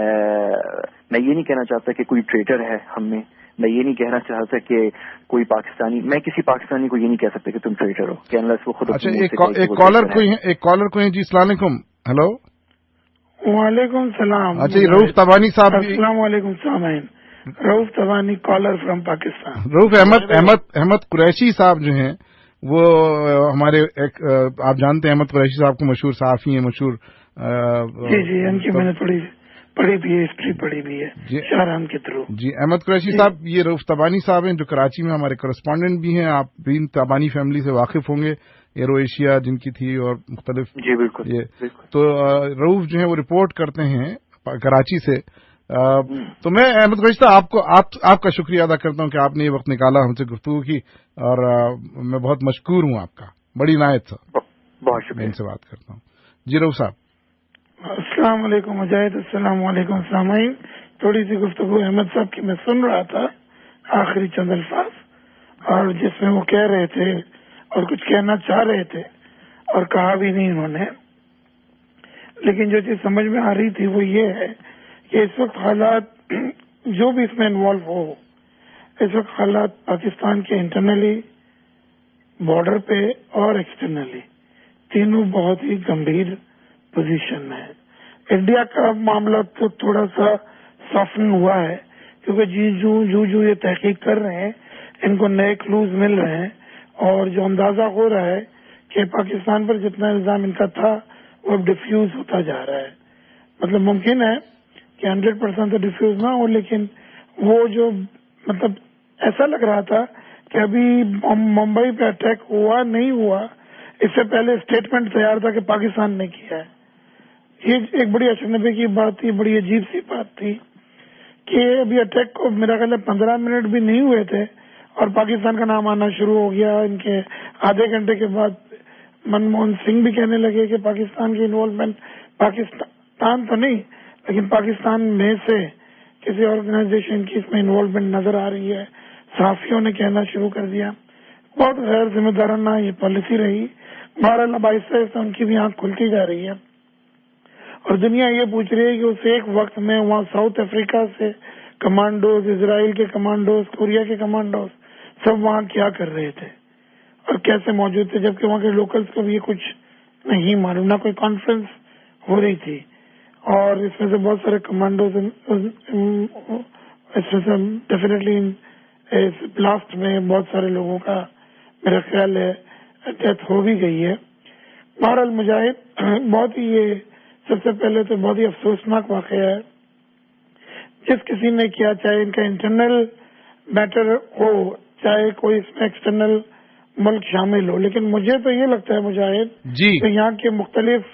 میں یہ نہیں کہنا چاہتا کہ کوئی ٹریٹر ہے ہم میں یہ نہیں کہنا چاہتا کہ کوئی پاکستانی، میں کسی پاکستانی کو یہ نہیں کہہ سکتا کہ تم ٹریٹر ہو، کہ انلیس وہ خود. اچھا، ایک کالر کوئی ہیں جی. السلام علیکم. ہلو، وعلیکم السلام. اچھا، یہ رؤف تبانی صاحب. السلام علیکم سامعین. Rauf Tabani, caller from Pakistan. رؤف احمد قریشی صاحب جو ہیں وہ ہمارے آپ جانتے ہیں احمد قریشی صاحب کو، مشہور صحافی ہیں، مشہور. جی ان کی میں نے تھوڑی پڑھی بھی ہے، ہسٹری پڑھی بھی ہے شاہرام کے تھرو. جی، احمد قریشی صاحب یہ رؤف تبانی صاحب ہیں جو کراچی میں ہمارے کرسپونڈنٹ بھی ہیں. آپ بھی تبانی فیملی سے واقف ہوں گے، ایرو ایشیا جن کی تھی اور مختلف. جی بالکل. تو رؤف جو ہے وہ رپورٹ کرتے ہیں کراچی سے. تو میں احمد قریشی صاحب آپ کا شکریہ ادا کرتا ہوں کہ آپ نے یہ وقت نکالا ہم سے گفتگو کی، اور میں بہت مشکور ہوں آپ کا. بڑی عنایت صاحب، بہت شکریہ. میں ان سے بات کرتا ہوں. جی رؤف صاحب. السلام علیکم مجاہد. السلام علیکم سامعین. تھوڑی سی گفتگو احمد صاحب کی میں سن رہا تھا، آخری چند الفاظ، اور جس میں وہ کہہ رہے تھے اور کچھ کہنا چاہ رہے تھے اور کہا بھی نہیں انہوں نے، لیکن جو چیز سمجھ میں آ رہی تھی وہ یہ ہے کہ اس وقت حالات جو بھی اس میں انوالو ہو، اس وقت حالات پاکستان کے انٹرنلی، بارڈر پہ اور ایکسٹرنلی تینوں بہت ہی گمبھیر پوزیشن میں ہے. انڈیا کا معاملہ تو تھوڑا سا سافٹن ہوا ہے، کیونکہ جو یہ تحقیق کر رہے ہیں ان کو نئے کلوز مل رہے ہیں، اور جو اندازہ ہو رہا ہے کہ پاکستان پر جتنا الزام ان کا تھا وہ اب ڈیفیوز ہوتا جا رہا ہے. مطلب ممکن ہے کہ 100% تو ڈیفیوز نہ ہو، لیکن وہ جو مطلب ایسا لگ رہا تھا کہ ابھی ممبئی پہ اٹیک ہوا نہیں ہوا، اس سے پہلے اسٹیٹمنٹ تیار تھا کہ پاکستان نے کیا ہے. یہ ایک بڑی اچنبے کی بات تھی، بڑی عجیب سی بات تھی کہ ابھی اٹیک کو میرا خیال ہے 15 منٹ بھی نہیں ہوئے تھے اور پاکستان کا نام آنا شروع ہو گیا. ان کے آدھے گھنٹے کے بعد منموہن سنگھ بھی کہنے لگے کہ پاکستان کی انوالومنٹ، پاکستان تو نہیں لیکن پاکستان میں سے کسی آرگنائزیشن کی اس میں انوالومنٹ نظر آ رہی ہے. صحافیوں نے کہنا شروع کر دیا. بہت غیر ذمہ دارانہ یہ پالیسی رہی. بہرحال اب آہستہ آہستہ ان کی بھی آنکھ کھلتی جا رہی ہے، اور دنیا یہ پوچھ رہی ہے کہ اس ایک وقت میں وہاں ساؤتھ افریقہ سے کمانڈوز، اسرائیل کے کمانڈوز، کوریا کے کمانڈوز، سب وہاں کیا کر رہے تھے اور کیسے موجود تھے، جبکہ وہاں کے لوکلز کو بھی یہ کچھ نہیں معلوم، نہ کوئی کانفرنس ہو رہی تھی. اور اس میں سے بہت سارے کمانڈوز ڈیفینیٹلی بلاسٹ میں بہت سارے لوگوں کا میرا خیال ہے ڈیتھ ہو بھی گئی ہے. بہرحال مجاہد بہت ہی، یہ سب سے پہلے تو بہت ہی افسوسناک واقعہ ہے. جس کسی نے کیا، چاہے ان کا انٹرنل میٹر ہو، چاہے کوئی اس میں ایکسٹرنل ملک شامل ہو، لیکن مجھے تو یہ لگتا ہے مجاہد کہ یہاں کے مختلف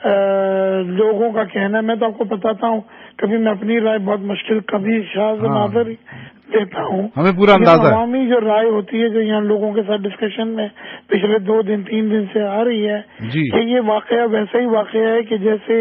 لوگوں کا کہنا ہے. میں تو آپ کو بتاتا ہوں، کبھی میں اپنی رائے بہت مشکل، کبھی شاذ نادر دیتا ہوں. ہمیں پورا اندازہ ہے. عوامی جو رائے ہوتی ہے، جو یہاں لوگوں کے ساتھ ڈسکشن میں پچھلے 2 دن 3 دن سے آ رہی ہے کہ یہ واقعہ ویسا ہی واقعہ ہے کہ جیسے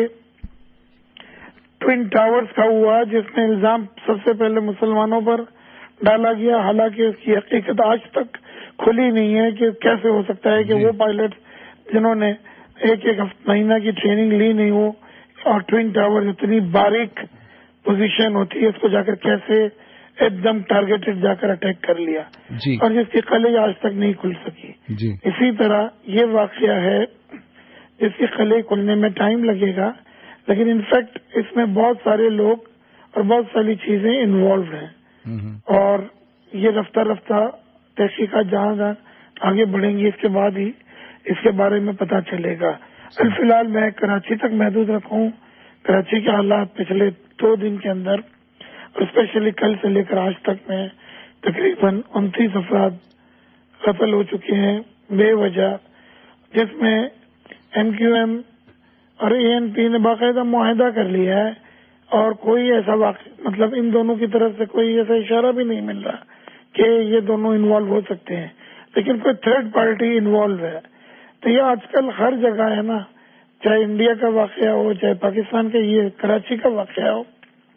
ٹوئن ٹاورز کا ہوا، جس میں الزام سب سے پہلے مسلمانوں پر ڈالا گیا، حالانکہ اس کی حقیقت آج تک کھلی نہیں ہے کہ کیسے ہو سکتا ہے کہ وہ پائلٹ جنہوں نے ایک مہینہ کی ٹریننگ لی نہیں ہو، اور ٹوئن ٹاور اتنی باریک پوزیشن ہوتی ہے، اس کو جا کر کیسے ایک دم ٹارگیٹڈ جا کر اٹیک کر لیا، اور جس کی قلعے آج تک نہیں کھل سکی. اسی طرح یہ واقعہ ہے جس کی قلعے کھلنے میں ٹائم لگے گا، لیکن انفیکٹ اس میں بہت سارے لوگ اور بہت ساری چیزیں انوالوڈ ہیں. اور یہ رفتہ رفتہ تحقیقات جہاں آگے بڑھیں گی، اس کے بعد ہی اس کے بارے میں پتہ چلے گا. فی الحال میں کراچی تک محدود رکھوں. کراچی کے حالات پچھلے 2 دن کے اندر، اور اسپیشلی کل سے لے کر آج تک میں تقریباً 29 افراد قتل ہو چکے ہیں بے وجہ، جس میں MQM اور ANP نے باقاعدہ معاہدہ کر لیا ہے، اور کوئی ایسا مطلب ان دونوں کی طرف سے کوئی ایسا اشارہ بھی نہیں مل رہا کہ یہ دونوں انوالو ہو سکتے ہیں، لیکن کوئی تھرڈ پارٹی انوالو ہے. تو یہ آج کل ہر جگہ ہے نا، چاہے انڈیا کا واقعہ ہو، چاہے پاکستان کا یہ کراچی کا واقعہ ہو،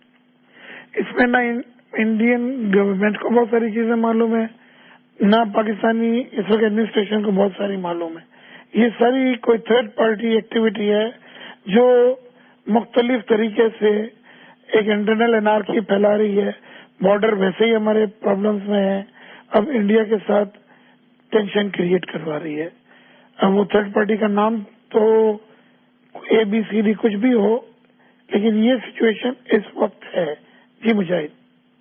اس میں نہ انڈین گورنمنٹ کو بہت ساری چیزیں معلوم ہے، نہ پاکستانی اس وقت ایڈمنسٹریشن کو بہت ساری معلوم ہے. یہ ساری کوئی تھرڈ پارٹی ایکٹیویٹی ہے جو مختلف طریقے سے ایک انٹرنل انارکی پھیلا رہی ہے. بارڈر ویسے ہی ہمارے پرابلمز میں ہے، اب انڈیا کے ساتھ ٹینشن کریٹ کروا رہی ہے. اب وہ تھرڈ پارٹی کا نام تو ABCD کچھ بھی ہو، لیکن یہ سچویشن اس وقت ہے. جی مجاہد.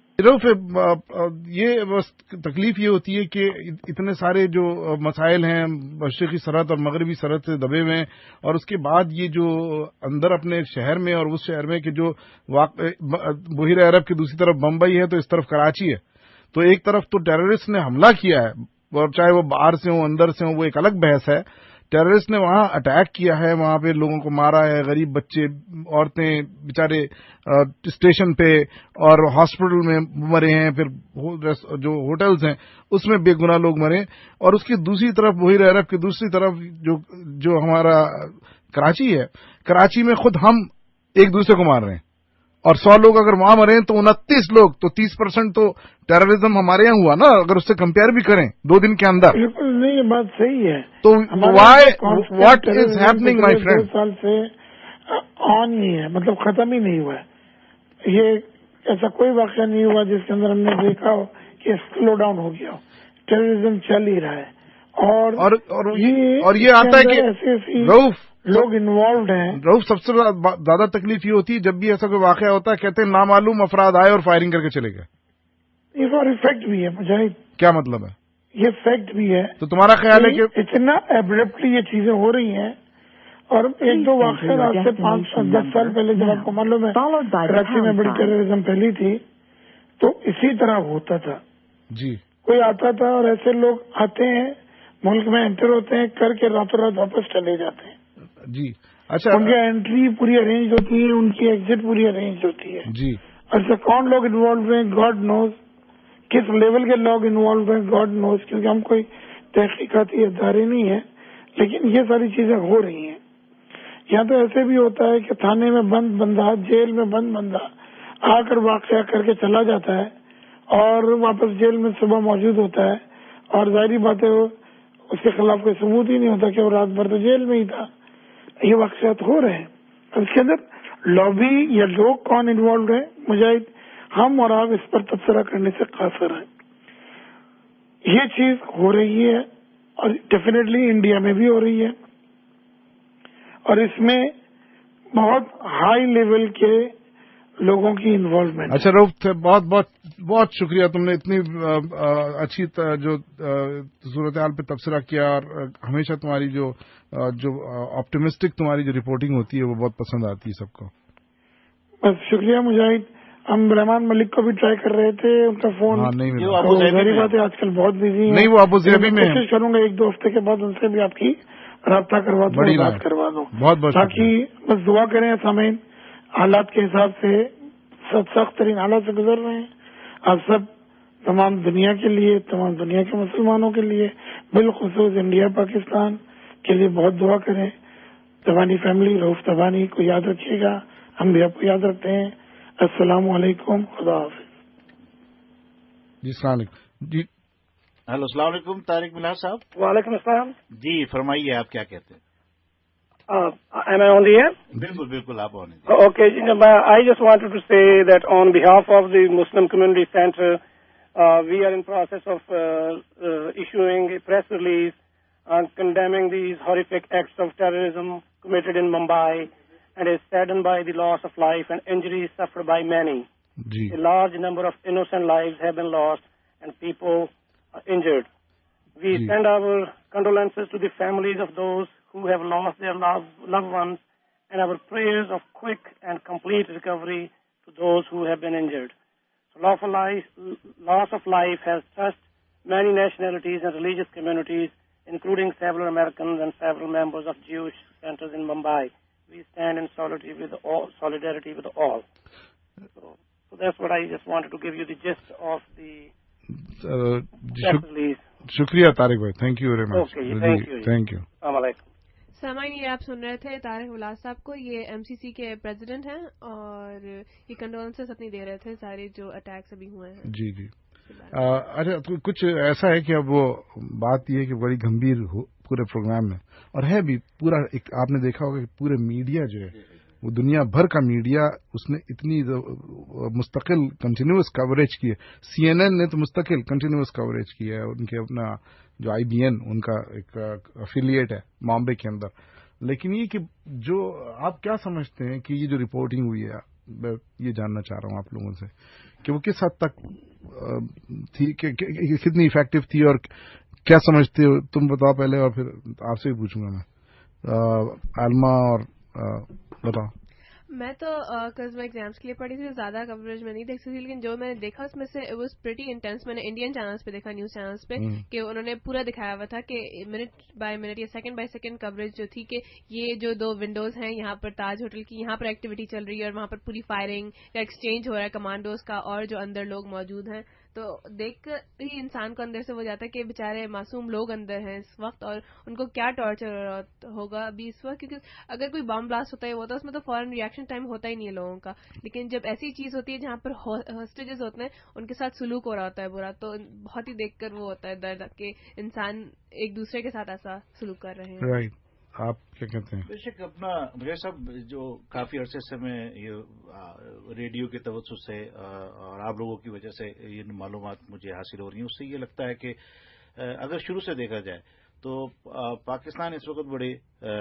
یہ بس تکلیف یہ ہوتی ہے کہ اتنے سارے جو مسائل ہیں مشرقی سرحد اور مغربی سرحد سے دبے ہوئے ہیں، اور اس کے بعد یہ جو اندر اپنے شہر میں اور اس شہر میں کہ جو بحیرہ عرب کی دوسری طرف بمبئی ہے تو اس طرف کراچی ہے، تو ایک طرف تو ٹیررسٹ نے حملہ کیا ہے، اور چاہے وہ باہر سے ہوں اندر سے ہوں وہ ایک الگ بحث ہے. ٹیررسٹ نے وہاں اٹیک کیا ہے، وہاں پہ لوگوں کو مارا ہے، غریب بچے عورتیں بیچارے اسٹیشن پہ اور ہاسپٹل میں مرے ہیں، پھر جو ہوٹلز ہیں اس میں بے گناہ لوگ مرے. اور اس کی دوسری طرف بحیرہ عرب کی دوسری طرف جو ہمارا کراچی ہے، کراچی میں خود ہم ایک دوسرے کو مار رہے ہیں، اور 100 لوگ اگر وہاں مرے ہیں تو 29 لوگ، تو 30% تو ٹیررزم ہمارے یہاں ہوا نا، اگر اس سے کمپیئر بھی کریں 2 دن کے اندر. بالکل نہیں، یہ بات صحیح ہے. تو what is happening my friend? 2 سال سے آن ہی ہے، مطلب ختم ہی نہیں ہوا ہے. یہ ایسا کوئی واقعہ نہیں ہوا جس کے اندر ہم نے دیکھا ہو کہ سلو ڈاؤن ہو گیا ہو. ٹیررزم چل ہی رہا ہے، اور یہ آتا ہے کہ لوگ انوالوڈ ہیں. رؤف، سب سے زیادہ تکلیف یہ ہوتی ہے جب بھی ایسا کوئی واقعہ ہوتا ہے، کہتے ہیں نامعلوم افراد آئے اور فائرنگ کر کے چلے گئے. یہ اور فیکٹ بھی ہے مجاہد. کیا مطلب ہے؟ یہ فیکٹ بھی ہے. تو تمہارا خیال ہے کہ اتنا ایبرپٹلی یہ چیزیں ہو رہی ہیں، اور 1-2 واقعات آج سے 5-10 سال پہلے جب آپ کو معلوم ہے کراچی میں بڑی ٹیررزم پھیلی تھی تو اسی طرح ہوتا تھا. جی، کوئی آتا تھا اور ایسے لوگ آتے ہیں ملک میں انٹر ہوتے ہیں، کر کے راتوں رات واپس چلے جاتے ہیں. جی اچھا. ان کی انٹری پوری ارینج ہوتی ہے، ان کی ایگزٹ پوری ارینج ہوتی ہے. جی. اچھا، کون لوگ انوالو ہیں گاڈ نوز، کس لیول کے لوگ انوالو ہیں گاڈ نوز، کیونکہ ہم کوئی تحقیقاتی ادارے نہیں ہیں، لیکن یہ ساری چیزیں ہو رہی ہیں. یہاں تو ایسے بھی ہوتا ہے کہ تھانے میں بند بندہ، جیل میں بند بندہ آ کر واقعہ کر کے چلا جاتا ہے اور واپس جیل میں صبح موجود ہوتا ہے، اور ظاہری بات ہے اس کے خلاف کوئی ثبوت ہی نہیں ہوتا کہ وہ رات بھر تو جیل میں ہی تھا. یہ واقعات ہو رہے ہیں. اس کے اندر لابی یا لوگ کون انوالوڈ ہیں مجاہد، ہم اور آپ اس پر تبصرہ کرنے سے قاصر ہیں. یہ چیز ہو رہی ہے اور ڈیفینیٹلی انڈیا میں بھی ہو رہی ہے, اور اس میں بہت ہائی لیول کے لوگوں کی انوالومنٹ. اچھا رؤف, بہت بہت بہت شکریہ, تم نے اتنی اچھی جو صورتحال پہ تبصرہ کیا, اور ہمیشہ تمہاری جو آپٹیمسٹک تمہاری جو رپورٹنگ ہوتی ہے وہ بہت پسند آتی ہے سب کو. بس شکریہ مجاہد. ہم رحمان ملک کو بھی ٹرائی کر رہے تھے, ان کا فون نہیں ظاہری بات ہے آج کل بہت بزی ہے. نہیں, وہ ابو ظہبی میں کوشش کروں گا 1-2 ہفتے کے بعد ان سے بھی آپ کی رابطہ کروا دوں, بات کروا دوں, بہت بہت تاکہ بس دعا کریں. سامعین حالات کے حساب سے سخت ترین حالات سے گزر رہے ہیں. آپ سب تمام دنیا کے لیے, تمام دنیا کے مسلمانوں کے لیے, بالخصوص انڈیا پاکستان کے لیے بہت دعا کریں. تبانی فیملی, رؤف تبانی کو یاد رکھیے گا, ہم بھی آپ کو یاد رکھتے ہیں. السلام علیکم, خدا حافظ. جی السلام علیکم. جی ہیلو, السلام علیکم طارق ملہا صاحب. وعلیکم السلام. جی فرمائیے, آپ کیا کہتے ہیں؟ Am I on the air? بالکل بالکل, آپ آن. Okay, I just wanted to say that on behalf of the Muslim Community Center, we are in process of issuing a press release condemning these horrific acts of terrorism committed in Mumbai, and is saddened by the loss of life and injuries suffered by many. A large number of innocent lives have been lost and people are injured. We send our condolences to the families of those who have lost their loved ones, and our prayers of quick and complete recovery to those who have been injured. So loss of life has touched many nationalities and religious communities, including several Americans and several members of Jewish centers in Mumbai. We stand in solidarity with all. So that's what I just wanted to give you the gist of the press release. شکریہ طارق بھائی, thank you very much. Thank you. السلام علیکم. سامعین, یہ آپ سن رہے تھے طارق ولاد صاحب کو. یہ MCC کے پریزیڈنٹ ہیں اور یہ کنڈولنسز اپنی دے رہے تھے سارے جو اٹیکس ابھی ہوئے ہیں. جی جی. اچھا, کچھ ایسا ہے کہ اب وہ بات یہ ہے کہ بڑی گمبھیر پورے پروگرام میں, اور ہے بھی پورا ایک, آپ نے دیکھا ہوگا کہ پورے میڈیا جو ہے وہ دنیا بھر کا میڈیا, اس نے اتنی مستقل کنٹینیوس کوریج کی ہے. CNN نے تو مستقل کنٹینیوس کوریج کی ہے, ان کے اپنا جو IBN ان کا ایک افیلیٹ ہے بامبے کے اندر. لیکن یہ کہ جو آپ کیا سمجھتے ہیں کہ یہ جو رپورٹنگ ہوئی ہے, میں یہ جاننا چاہ رہا ہوں آپ لوگوں سے کہ وہ کس حد تک تھی, کتنی افیکٹو تھی, اور کیا سمجھتے ہو تم بتاؤ پہلے, اور پھر آپ سے بھی پوچھوں گا میں. عالمہ اور بتاؤ. میں تو کز میں ایگزامس کے لیے پڑھی تھی, زیادہ کوریج میں نہیں دیکھ سکتی, لیکن جو میں نے دیکھا اس میں سے اٹ واز پریٹی انٹینس. میں نے انڈین چینلز پہ دیکھا, نیوز چینلز پہ, کہ انہوں نے پورا دکھایا ہوا تھا کہ منٹ بائی منٹ یا سیکنڈ بائی سیکنڈ کوریج جو تھی, کہ یہ جو 2 ونڈوز ہیں یہاں پر تاج ہوٹل کی, یہاں پر ایکٹیویٹی چل رہی ہے اور وہاں پر پوری فائرنگ کا ایکسچینج ہو رہا ہے کمانڈوز کا, اور جو اندر لوگ موجود ہیں. تو دیکھ کر ہی انسان کو اندر سے ہو جاتا ہے کہ بیچارے معصوم لوگ اندر ہیں اس وقت, اور ان کو کیا ٹارچر ہوگا ابھی اس وقت, کیونکہ اگر کوئی بم بلاسٹ ہوتا ہے وہ تو اس میں تو فوراً ریئیکشن ٹائم ہوتا ہی نہیں ہے لوگوں کا. لیکن جب ایسی چیز ہوتی ہے جہاں پر ہاسٹیجز ہوتے ہیں, ان کے ساتھ سلوک ہو رہا ہوتا ہے برا, تو بہت ہی دیکھ کر وہ ہوتا ہے درد کہ انسان ایک دوسرے کے ساتھ ایسا سلوک کر رہے ہیں. رائٹ. آپ کیا کہتے ہیں؟ بے شک اپنا مجھے سب جو کافی عرصے سے میں یہ ریڈیو کے توسط سے اور آپ لوگوں کی وجہ سے یہ معلومات مجھے حاصل ہو رہی ہیں, اس سے یہ لگتا ہے کہ اگر شروع سے دیکھا جائے تو پاکستان اس وقت بڑے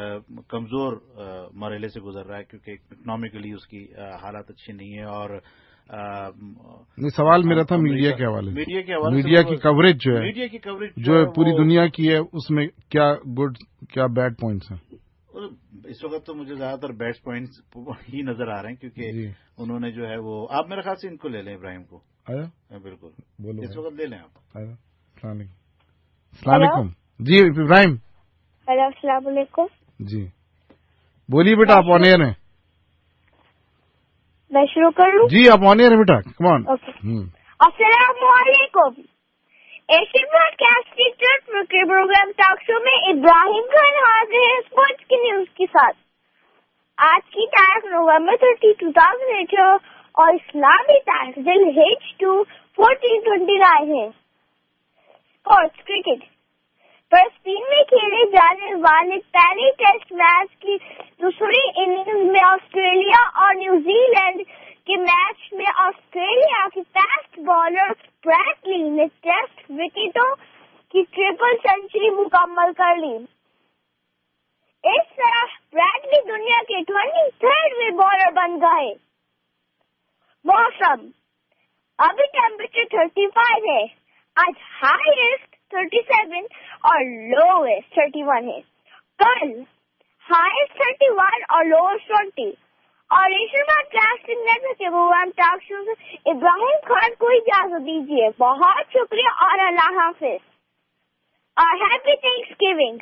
کمزور مرحلے سے گزر رہا ہے, کیونکہ اکنامکلی اس کی حالات اچھی نہیں ہے. اور سوال میرا تھا میڈیا کے حوالے سے, میڈیا کی کوریج جو ہے, میڈیا کی کوریج جو پوری دنیا کی ہے, اس میں کیا گڈ کیا بیڈ پوائنٹس ہیں؟ اس وقت تو مجھے زیادہ تر بیڈ پوائنٹس ہی نظر آ رہے ہیں, کیونکہ انہوں نے جو ہے وہ, آپ میرے خیال سے ان کو لے لیں, ابراہیم کو. بالکل اس وقت لے لیں آپ. السلام علیکم. جی ابراہیم. ہیلو, السلام علیکم. جی بولیے بیٹا, آپ آن ایئر ہیں. میں شروع کر لوں؟ جی آپ آن ایئر ہیں بیٹا, کم آن. السلام علیکم. ایشین براڈ کاسٹ کے پروگرام ٹاک شو میں ابراہیم خان حاضر ہے اسپورٹس کی نیوز کے ساتھ. آج کی تاریخ نومبر 30, 2018 اور اسلامی تاریخ ذوالحجہ 2, 1429 ہے. Sports cricket. فلسطین میں کھیلے جانے والے پہلے ٹیسٹ میچ کی دوسری اننگز میں آسٹریلیا اور نیوزی لینڈ کے میچ میں آسٹریلیا کے فاسٹ بالر بریٹ لی نے ٹیسٹ وکٹوں की ट्रिपल सेंचुरी मुकम्मल कर ली। इस तरह ब्रैडली दुनिया के 23वें बॉलर बन गए। मौसम, अभी टेम्परेचर 35 है, आज हाईएस्ट 37 और लोएस्ट 31 है। कल हाईएस्ट 31 और लोएस्ट 20। और नेशनल ब्रॉडकास्टिंग नेटवर्क के प्रोग्राम टॉक शो से इब्राहिम खान को इजाजत दीजिए। बहुत शुक्रिया और अल्लाह हाफिज और हैप्पी थैंक्सगिविंग।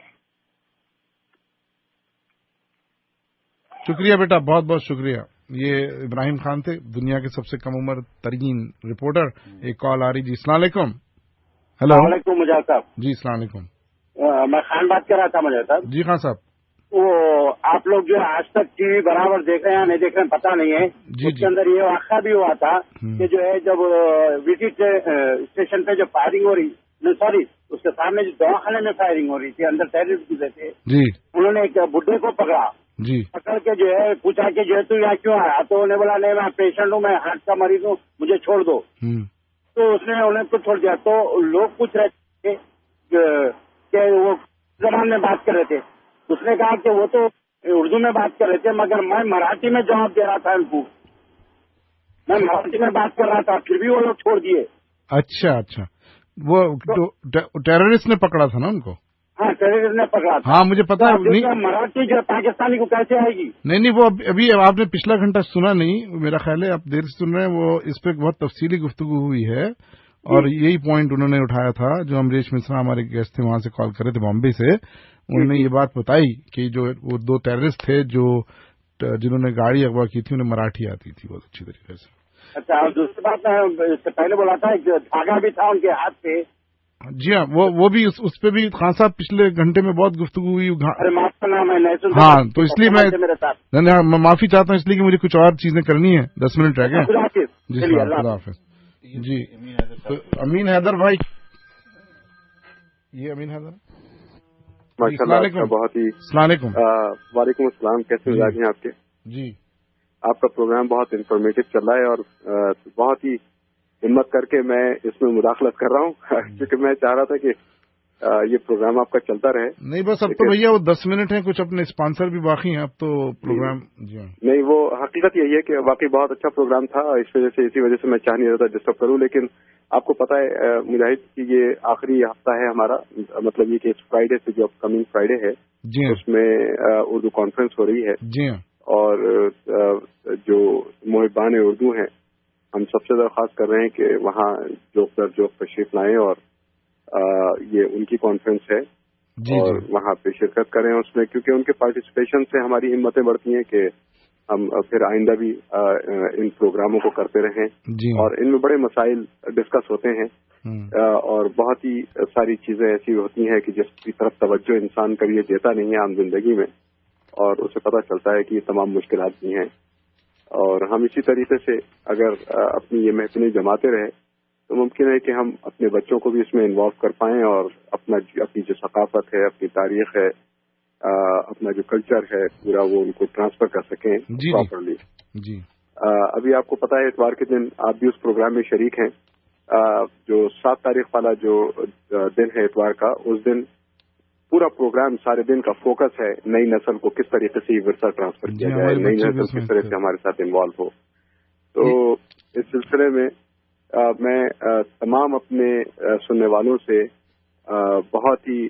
शुक्रिया बेटा, बहुत बहुत शुक्रिया। ये इब्राहिम खान थे, दुनिया के सबसे कम उम्र तरीन रिपोर्टर। एक कॉल आ रही जी। अस्सलाम वालेकुम। हेलो मुजाहिद साहब। जी अस्सलाम वालेकुम। मैं खान बात कर रहा था मुजाहिद साहब। जी खान साहब। वो आप लोग जो आज तक टीवी बराबर देख रहे हैं नहीं देख रहे हैं पता नहीं है। जी उसके अंदर ये वाक़या भी हुआ था कि जो है जब विजिट स्टेशन पे जो फायरिंग हो रही, सॉरी उसके सामने जो दवाखाने में फायरिंग हो रही थी, अंदर टेररिस्ट घुसे थे जी। उन्होंने एक बुढ़े को पकड़ा जी, पकड़ के जो है पूछा कि जो है तू यहाँ क्यों आया, तो उन्हें बोला नहीं मैं पेशेंट हूँ, मैं हार्ट का मरीज हूँ, मुझे छोड़ दो। तो उसने उन्हें खुद छोड़ दिया। तो लोग पूछ रहे थे कि वो जबान में बात कर रहे थे। उसने कहा कि वो तो उर्दू में बात कर रहे थे, मगर मैं मराठी में जवाब दे रहा था उनको, मैं मराठी में बात कर रहा था, फिर भी वो लोग छोड़ दिए। अच्छा अच्छा, वो टेररिस्ट ने पकड़ा था ना उनको? हाँ टेररिस्ट ने पकड़ा था। हाँ मुझे पता है। नहीं मराठी जो पाकिस्तानी को कैसे आएगी? नहीं वो अभी आपने पिछला घंटा सुना नहीं, मेरा ख्याल है आप देर से सुन रहे हैं। वो इस पे बहुत तफसीली गुफ्तगू हुई है और यही पॉइंट उन्होंने उठाया था। जो अमरीश मिश्रा हमारे गेस्ट थे, वहां से कॉल कर रहे थे बॉम्बे से, उन्होंने ये बात बताई कि जो वो दो टेररिस्ट थे जो जिन्होंने गाड़ी अगवा की थी, उन्हें मराठी आती थी बहुत अच्छी तरीके से। अच्छा, और दूसरी बात इससे पहले बोला था धागा भी था उनके हाथ पे। जी हाँ, वो भी उस पे भी खान साहब पिछले घंटे में बहुत गुफ्तगू हुई। अरे माफ करना, मैं नहीं सुन। हाँ तो इसलिए मैं माफी चाहता हूँ, इसलिए कि मुझे कुछ और चीजें करनी है। 10 मिनट रह गए जी। खुदा हाफिज जी। तो अमीन हैदर भाई, ये अमीन हैदर माशाल्लाह बहुत ही। वालेकुम अस्सलाम, कैसे मिजाज हैं आपके? जी आपका प्रोग्राम बहुत इंफॉर्मेटिव चल रहा है और बहुत ही हिम्मत करके मैं इसमें मुदाखलत कर रहा हूँ क्योंकि मैं चाह रहा था कि ये प्रोग्राम आपका चलता रहे। नहीं बस अब तो भैया वो 10 मिनट हैं, कुछ अपने स्पॉन्सर भी बाकी हैं, अब तो प्रोग्राम जी नहीं, वो हकीकत यही है कि वाकई बहुत अच्छा प्रोग्राम था। इसी वजह से मैं चाह नहीं रहा था डिस्टर्ब करूं, लेकिन आपको पता है मुजाहिद कि ये आखिरी हफ्ता है हमारा, मतलब ये कि फ्राइडे से जो कमिंग फ्राइडे है उसमें उर्दू कॉन्फ्रेंस हो रही है जी। और जो मुहिबान उर्दू हैं, हम सबसे दरख्वास्त कर रहे हैं कि वहाँ जोक दर जोक तशरीफ लाएं और ये उनकी कॉन्फ्रेंस है जी, और वहाँ पे शिरकत करें उसमें, क्योंकि उनके पार्टिसिपेशन से हमारी हिम्मतें बढ़ती हैं कि हम फिर आइंदा भी इन प्रोग्रामों को करते रहें जी। और इनमें बड़े मसाइल डिस्कस होते हैं और बहुत ही सारी चीजें ऐसी होती हैं कि जिसकी तरफ तवज्जो इंसान कभी देता नहीं है आम जिंदगी में, और उसे पता चलता है कि ये तमाम मुश्किलात भी हैं। और हम इसी तरीके से अगर अपनी ये महफिलें जमाते रहे तो मुमकिन है कि हम अपने बच्चों को भी इसमें इन्वॉल्व कर पाएं और अपनी जो सकाफत है, अपनी तारीख है, अपना जो कल्चर है पूरा, वो उनको ट्रांसफर कर सकें प्रॉपरली जी। अभी आपको पता है इतवार के दिन आप भी उस प्रोग्राम में शरीक हैं। जो 7 तारीख वाला जो दिन है इतवार का, उस दिन पूरा प्रोग्राम सारे दिन का फोकस है नई नस्ल को किस तरीके से विरसा ट्रांसफर किया जाए, नई नस्ल किस तरह से हमारे साथ इन्वॉल्व हो। तो इस सिलसिले में मैं तमाम अपने सुनने वालों से बहुत ही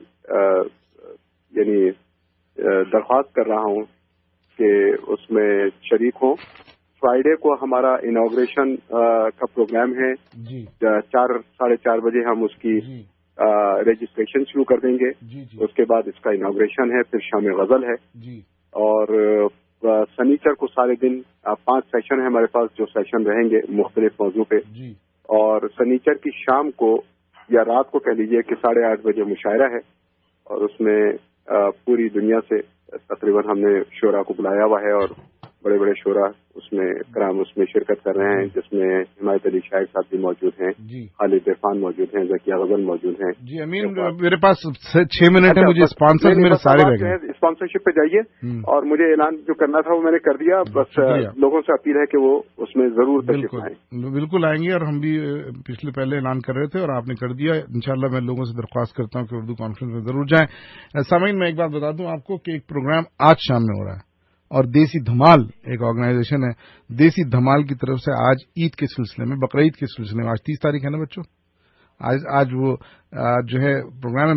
यानी दरख्वास्त कर रहा हूं कि उसमें शरीक हो। फ्राइडे को हमारा इनॉग्रेशन का प्रोग्राम है जी। 4 साढ़े 4 बजे हम उसकी रजिस्ट्रेशन शुरू कर देंगे जी। उसके बाद इसका इनॉग्रेशन है, फिर शाम गजल है जी। और शनिचर को सारे दिन 5 सेशन है हमारे पास, जो सेशन रहेंगे मुख्तलिफ मौजू पे जी। और शनिचर की शाम को या रात को कह लीजिए कि 8:30 बजे मुशायरा है, और उसमें पूरी दुनिया से तकरीबन हमने शोरा को बुलाया हुआ है और بڑے بڑے شعراء اس میں کرام اس میں شرکت کر رہے ہیں، جس میں حمایت علی شاہد صاحب بھی موجود ہیں، خالد عرفان موجود ہیں، ذکیہ غزل موجود ہیں. جی امین، میرے پاس 6 منٹ ہے، مجھے اسپانسر میرے سارے رہ گئے. اسپانسرشپ پہ جائیے، اور مجھے اعلان جو کرنا تھا وہ میں نے کر دیا. بس لوگوں سے اپیل ہے کہ وہ اس میں ضرور تشریف لائیں. بالکل آئیں گے، اور ہم بھی پہلے اعلان کر رہے تھے اور آپ نے کر دیا. انشاءاللہ میں لوگوں سے درخواست کرتا ہوں کہ اردو کانفرنس میں ضرور جائیں. سامعین، میں ایک بات بتا دوں آپ کو کہ ایک پروگرام آج شام میں ہو رہا ہے، اور دیسی دھمال ایک آرگنائزیشن ہے، دیسی دھمال کی طرف سے آج عید کے سلسلے میں، بقرعید کے سلسلے میں، آج 30 تاریخ ہے نا بچوں، آج وہ جو ہے پروگرام ہے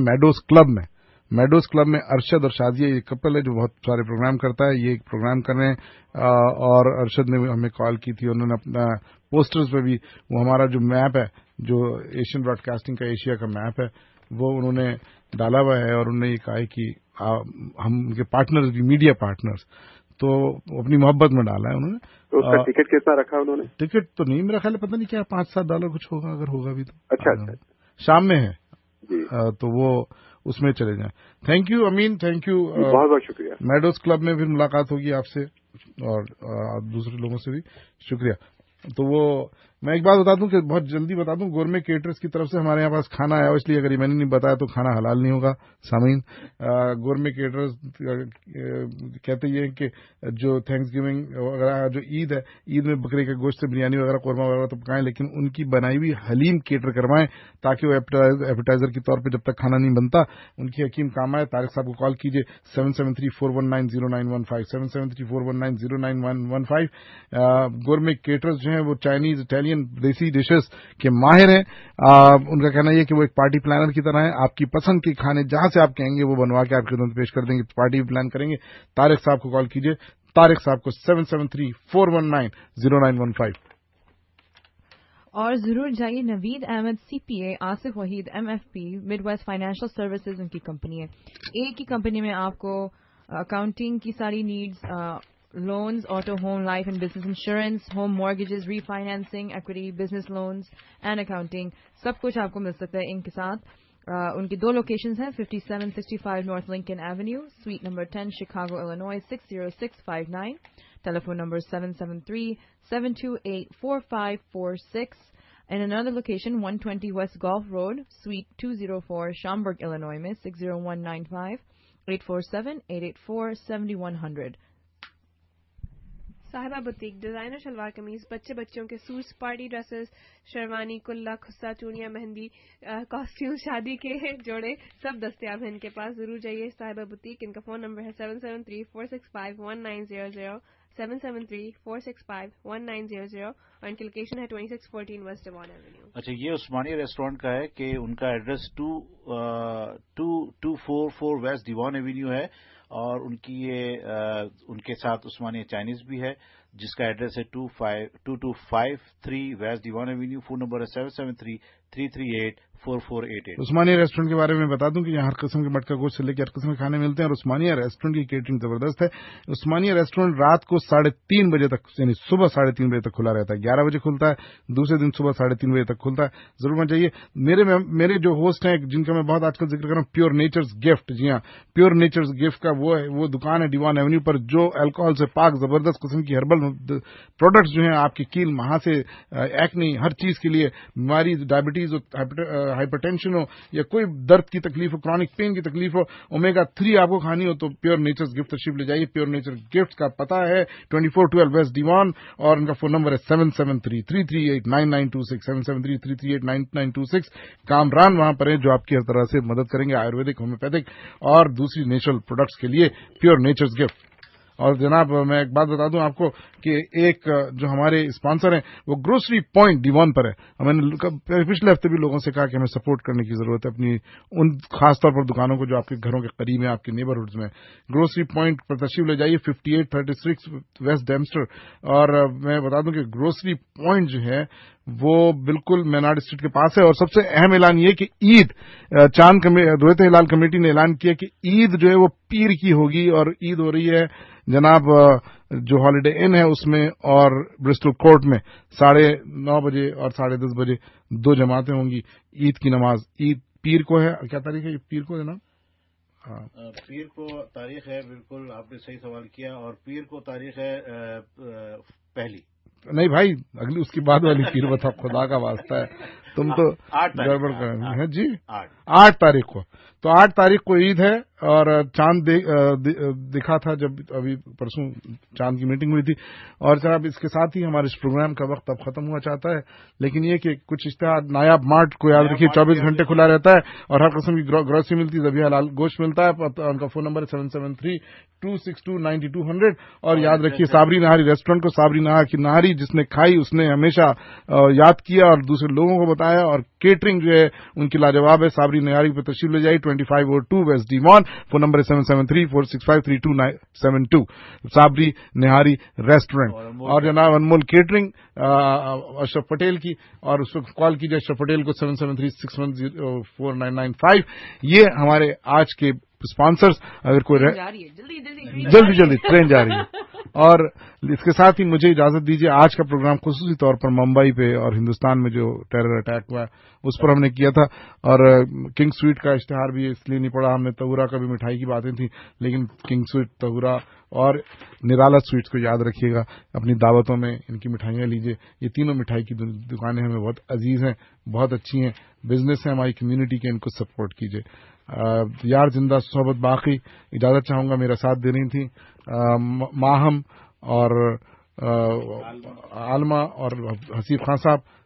میڈوز کلب میں ارشد اور شادیہ، یہ کپل ہے جو بہت سارے پروگرام کرتا ہے. یہ ایک پروگرام کر رہے ہیں، اور ارشد نے ہمیں کال کی تھی. انہوں نے اپنا پوسٹرز پہ بھی وہ ہمارا جو میپ ہے، جو ایشین براڈ کاسٹنگ کا ایشیا کا میپ ہے، وہ انہوں نے ڈالا ہوا ہے، اور انہوں نے یہ کہا ہے کہ ہم ان کے پارٹنرز بھی میڈیا پارٹنرز، تو اپنی محبت میں ڈالا ہے انہوں نے. تو اس کا ٹکٹ کتنا رکھا انہوں نے؟ ٹکٹ تو نہیں، میرا خیال ہے پتہ نہیں کیا $5-7 کچھ ہوگا، اگر ہوگا بھی تو. اچھا شام میں ہے جی، تو وہ اس میں چلے جائیں. Thank you Amin, thank you, بہت بہت شکریہ. میڈوز کلب میں پھر ملاقات ہوگی آپ سے اور دوسرے لوگوں سے بھی. شکریہ. تو وہ میں ایک بات بتا دوں کہ بہت جلدی بتا دوں، گورنمنٹ کیٹرز کی طرف سے ہمارے یہاں پاس کھانا آیا، اس لیے اگر یہ میں نے نہیں بتایا تو کھانا حلال نہیں ہوگا. سامعین، گورنمنٹ کیٹرز کہتے یہ ہیں کہ جو تھینکس گیونگ وغیرہ، جو عید ہے، عید میں بکرے کے گوشت سے بریانی وغیرہ، قورمہ وغیرہ تو پکائیں، لیکن ان کی بنائی ہوئی حلیم کیٹر کروائیں، تاکہ وہ ایپیٹائزر کے طور پہ جب تک کھانا نہیں بنتا ان کی حکیم کام آئے. طارق صاحب کو کال کیجیے 773-419-0915 773-419-0915. گورنمنٹ کیٹرز جو ہیں وہ چائنیز، اٹیلین، دیسی ڈشز کے ماہر ہیں. ان کا کہنا یہ کہ وہ ایک پارٹی پلانر کی طرح ہیں. آپ کی پسند کے کھانے جہاں سے آپ کہیں گے وہ بنوا کے آپ کی خدمت پیش کر دیں گے. پارٹی بھی پلان کریں گے. طارق صاحب کو کال کیجیے، طارق صاحب کو 773-419-0915. اور ضرور جائیے Naveed Ahmed CPA، Asif Waheed MFP، Midwest Financial Services ان کی کمپنی ہے. ایک ہی کمپنی میں آپ کو اکاؤنٹنگ کی ساری needs, loans, auto, home, life and business insurance, home mortgages, refinancing, equity, business loans and accounting, سب کچھ آپ کو مل سکتا ہے ان کے ساتھ. ان کی 2 لوکیشنز ہیں، 5765 North Lincoln Avenue, suite number 10، Chicago, Illinois 60659. Telephone number 773-728-4546. And another location, 120 West Gulf Road, Suite 204, Schaumburg, Illinois میں 60195 847-884-7100. صاحبہ بوتیک، ڈیزائنر شلوار قمیض، بچوں کے سوٹس، پارٹی ڈریسز، شیروانی، کلا، خصہ، چوڑیاں، مہندی، کاسٹیوم، شادی کے جوڑے، سب دستیاب ہیں ان کے پاس. ضرور جائیے صاحبہ بوتیک. ان کا فون نمبر ہے 773-465-1900 773-465-1900 اور ان کی لوکیشن ہے 2614 ویسٹ ڈیوان ایونیو. اچھا، یہ عثمانیہ ریسٹورینٹ کا ہے کہ ان کا ایڈریس 244 ویسٹ ڈیوان ایونیو ہے، اور ان کی یہ ان کے ساتھ عثمانیہ چائنیز بھی ہے، جس کا ایڈریس ہے 2253 West Devon Avenue. Phone number ہے 773-338-4488. عثمانیہ ریسٹورینٹ کے بارے میں بتا دوں کہ یہاں ہر قسم کے مٹکا گوشت سے لے کے ہر قسم کے کھانے ملتے ہیں، اور عثمانیہ ریسٹورینٹ کی کیٹرنگ زبردست ہے. عثمانیہ ریسٹورینٹ رات کو 3:30 بجے تک، یعنی صبح 3:30 بجے تک کھلا رہتا ہے. 11 بجے کھلتا ہے، دوسرے دن صبح 3:30 بجے تک کھلتا ہے. ضرور میں چاہیے. میرے جو ہوسٹ ہیں جن کا میں بہت آج کل ذکر کر رہا ہوں، پیور نیچرز گفٹ. جی ہاں، پیور نیچرز گفٹ کا وہ دکان ہے ڈیوان ایونیو پر، جو الکوہول سے پاک زبردست قسم کی ہربل پروڈکٹس جو ہیں آپ کی کیل، مہا سے ایکنی، ہر چیز کے لیے، بیماری، ڈائبٹیز ہو، ہائپر ٹینشن ہو، یا کوئی درد کی تکلیف ہو، کرونک پین کی تکلیف ہو، اومیگا 3 آپ کو کھانی ہو تو پیور نیچرز گفٹ تشریف لے جائیے. پیور نیچر گفٹ کا پتہ ہے 2412 ویسٹ ڈیوان، اور ان کا فون نمبر ہے 773-338-9926 773-338-9926. کامران وہاں پر ہیں جو آپ کی ہر طرح سے مدد کریں گے، آیورویدک، ہومیوپیتھک اور دوسری نیچرل پروڈکٹس کے لیے. Pure nature's gift. اور جناب میں ایک بات بتا دوں آپ کو کہ ایک جو ہمارے اسپانسر ہیں وہ گروسری پوائنٹ ڈیوان پر ہے. میں نے پچھلے ہفتے بھی لوگوں سے کہا کہ ہمیں سپورٹ کرنے کی ضرورت ہے اپنی ان خاص طور پر دکانوں کو جو آپ کے گھروں کے قریب ہیں، آپ کے نیبرہڈز میں. گروسری پوائنٹ پر تشریف لے جائیے، 5836 ویسٹ ڈیمسٹر. اور میں بتا دوں کہ گروسری پوائنٹ جو ہے وہ بالکل مینارڈ اسٹریٹ کے پاس ہے. اور سب سے اہم اعلان یہ کہ عید، چاند رویت ہلال کمیٹی نے اعلان کیا کہ عید جو ہے وہ پیر کی ہوگی، اور عید ہو رہی ہے جناب جو ہالیڈے ان ہے اس میں اور برسٹل کورٹ میں 9:30 بجے اور 10:30 بجے 2 جماعتیں ہوں گی. عید کی نماز عید پیر کو ہے. کیا تاریخ ہے پیر کو جناب؟ پیر کو تاریخ ہے، بالکل آپ نے صحیح سوال کیا، اور پیر کو تاریخ ہے پہلی. نہیں بھائی، اگلی اس کی بعد والی پیر بتا، خدا کا واسطہ ہے تم تو گڑبڑ کر رہے ہیں جی. 8 تاریخ کو، تو 8 تاریخ کو عید ہے، اور چاند دکھا تھا جب ابھی پرسوں چاند کی میٹنگ ہوئی تھی. اور جناب اس کے ساتھ ہی ہمارے اس پروگرام کا وقت اب ختم ہوا چاہتا ہے، لیکن یہ کہ کچھ اشتہار نایاب مارٹ کو یاد رکھیے 24 گھنٹے کھلا رہتا ہے، اور ہر قسم کی گروسری ملتی ہے، ذبیحہ حلال گوشت ملتا ہے. ان کا فون نمبر ہے 7732629200. اور یاد رکھیے صابری نہاری ریسٹورینٹ کو، صابری نہاری جس نے کھائی اس نے ہمیشہ یاد کیا اور دوسرے لوگوں کو بتایا. اور کیٹرنگ جو ہے ان کی لاجواب ہے. صابری نہاری پہ تشریف لے جائیے، 2502 west D mall. Phone number ہے 7734653272. صابری نہاری ریسٹورینٹ. اور جناب انمول کیٹرنگ اشرف پٹیل کی، اور اس وقت کال کیجیے اشرف پٹیل کو 7736104995. یہ ہمارے آج کے اسپانسرز. اگر کوئی جلدی ٹرین جا رہی ہے. اور اس کے ساتھ ہی مجھے اجازت دیجیے، آج کا پروگرام خصوصی طور پر ممبئی پہ اور ہندوستان میں جو ٹیرر اٹیک ہوا ہے اس پر ہم نے کیا تھا. اور کنگ سویٹ کا اشتہار بھی اس لیے نہیں پڑا، ہم نے تہورا کا بھی مٹھائی کی باتیں تھیں، لیکن کنگ سویٹ، تہورا اور نرالا سویٹس کو یاد رکھیے گا. اپنی دعوتوں میں ان کی مٹھائیاں لیجیے. یہ تینوں مٹھائی کی دکانیں ہمیں بہت عزیز ہیں، بہت اچھی ہیں، بزنس ہے ہماری کمیونٹی کے، ان کو سپورٹ کیجیے. یار زندہ صحبت باقی. اجازت چاہوں گا، میرا ساتھ دے رہی تھیں ماہم اور عالمہ اور حسیب خان صاحب.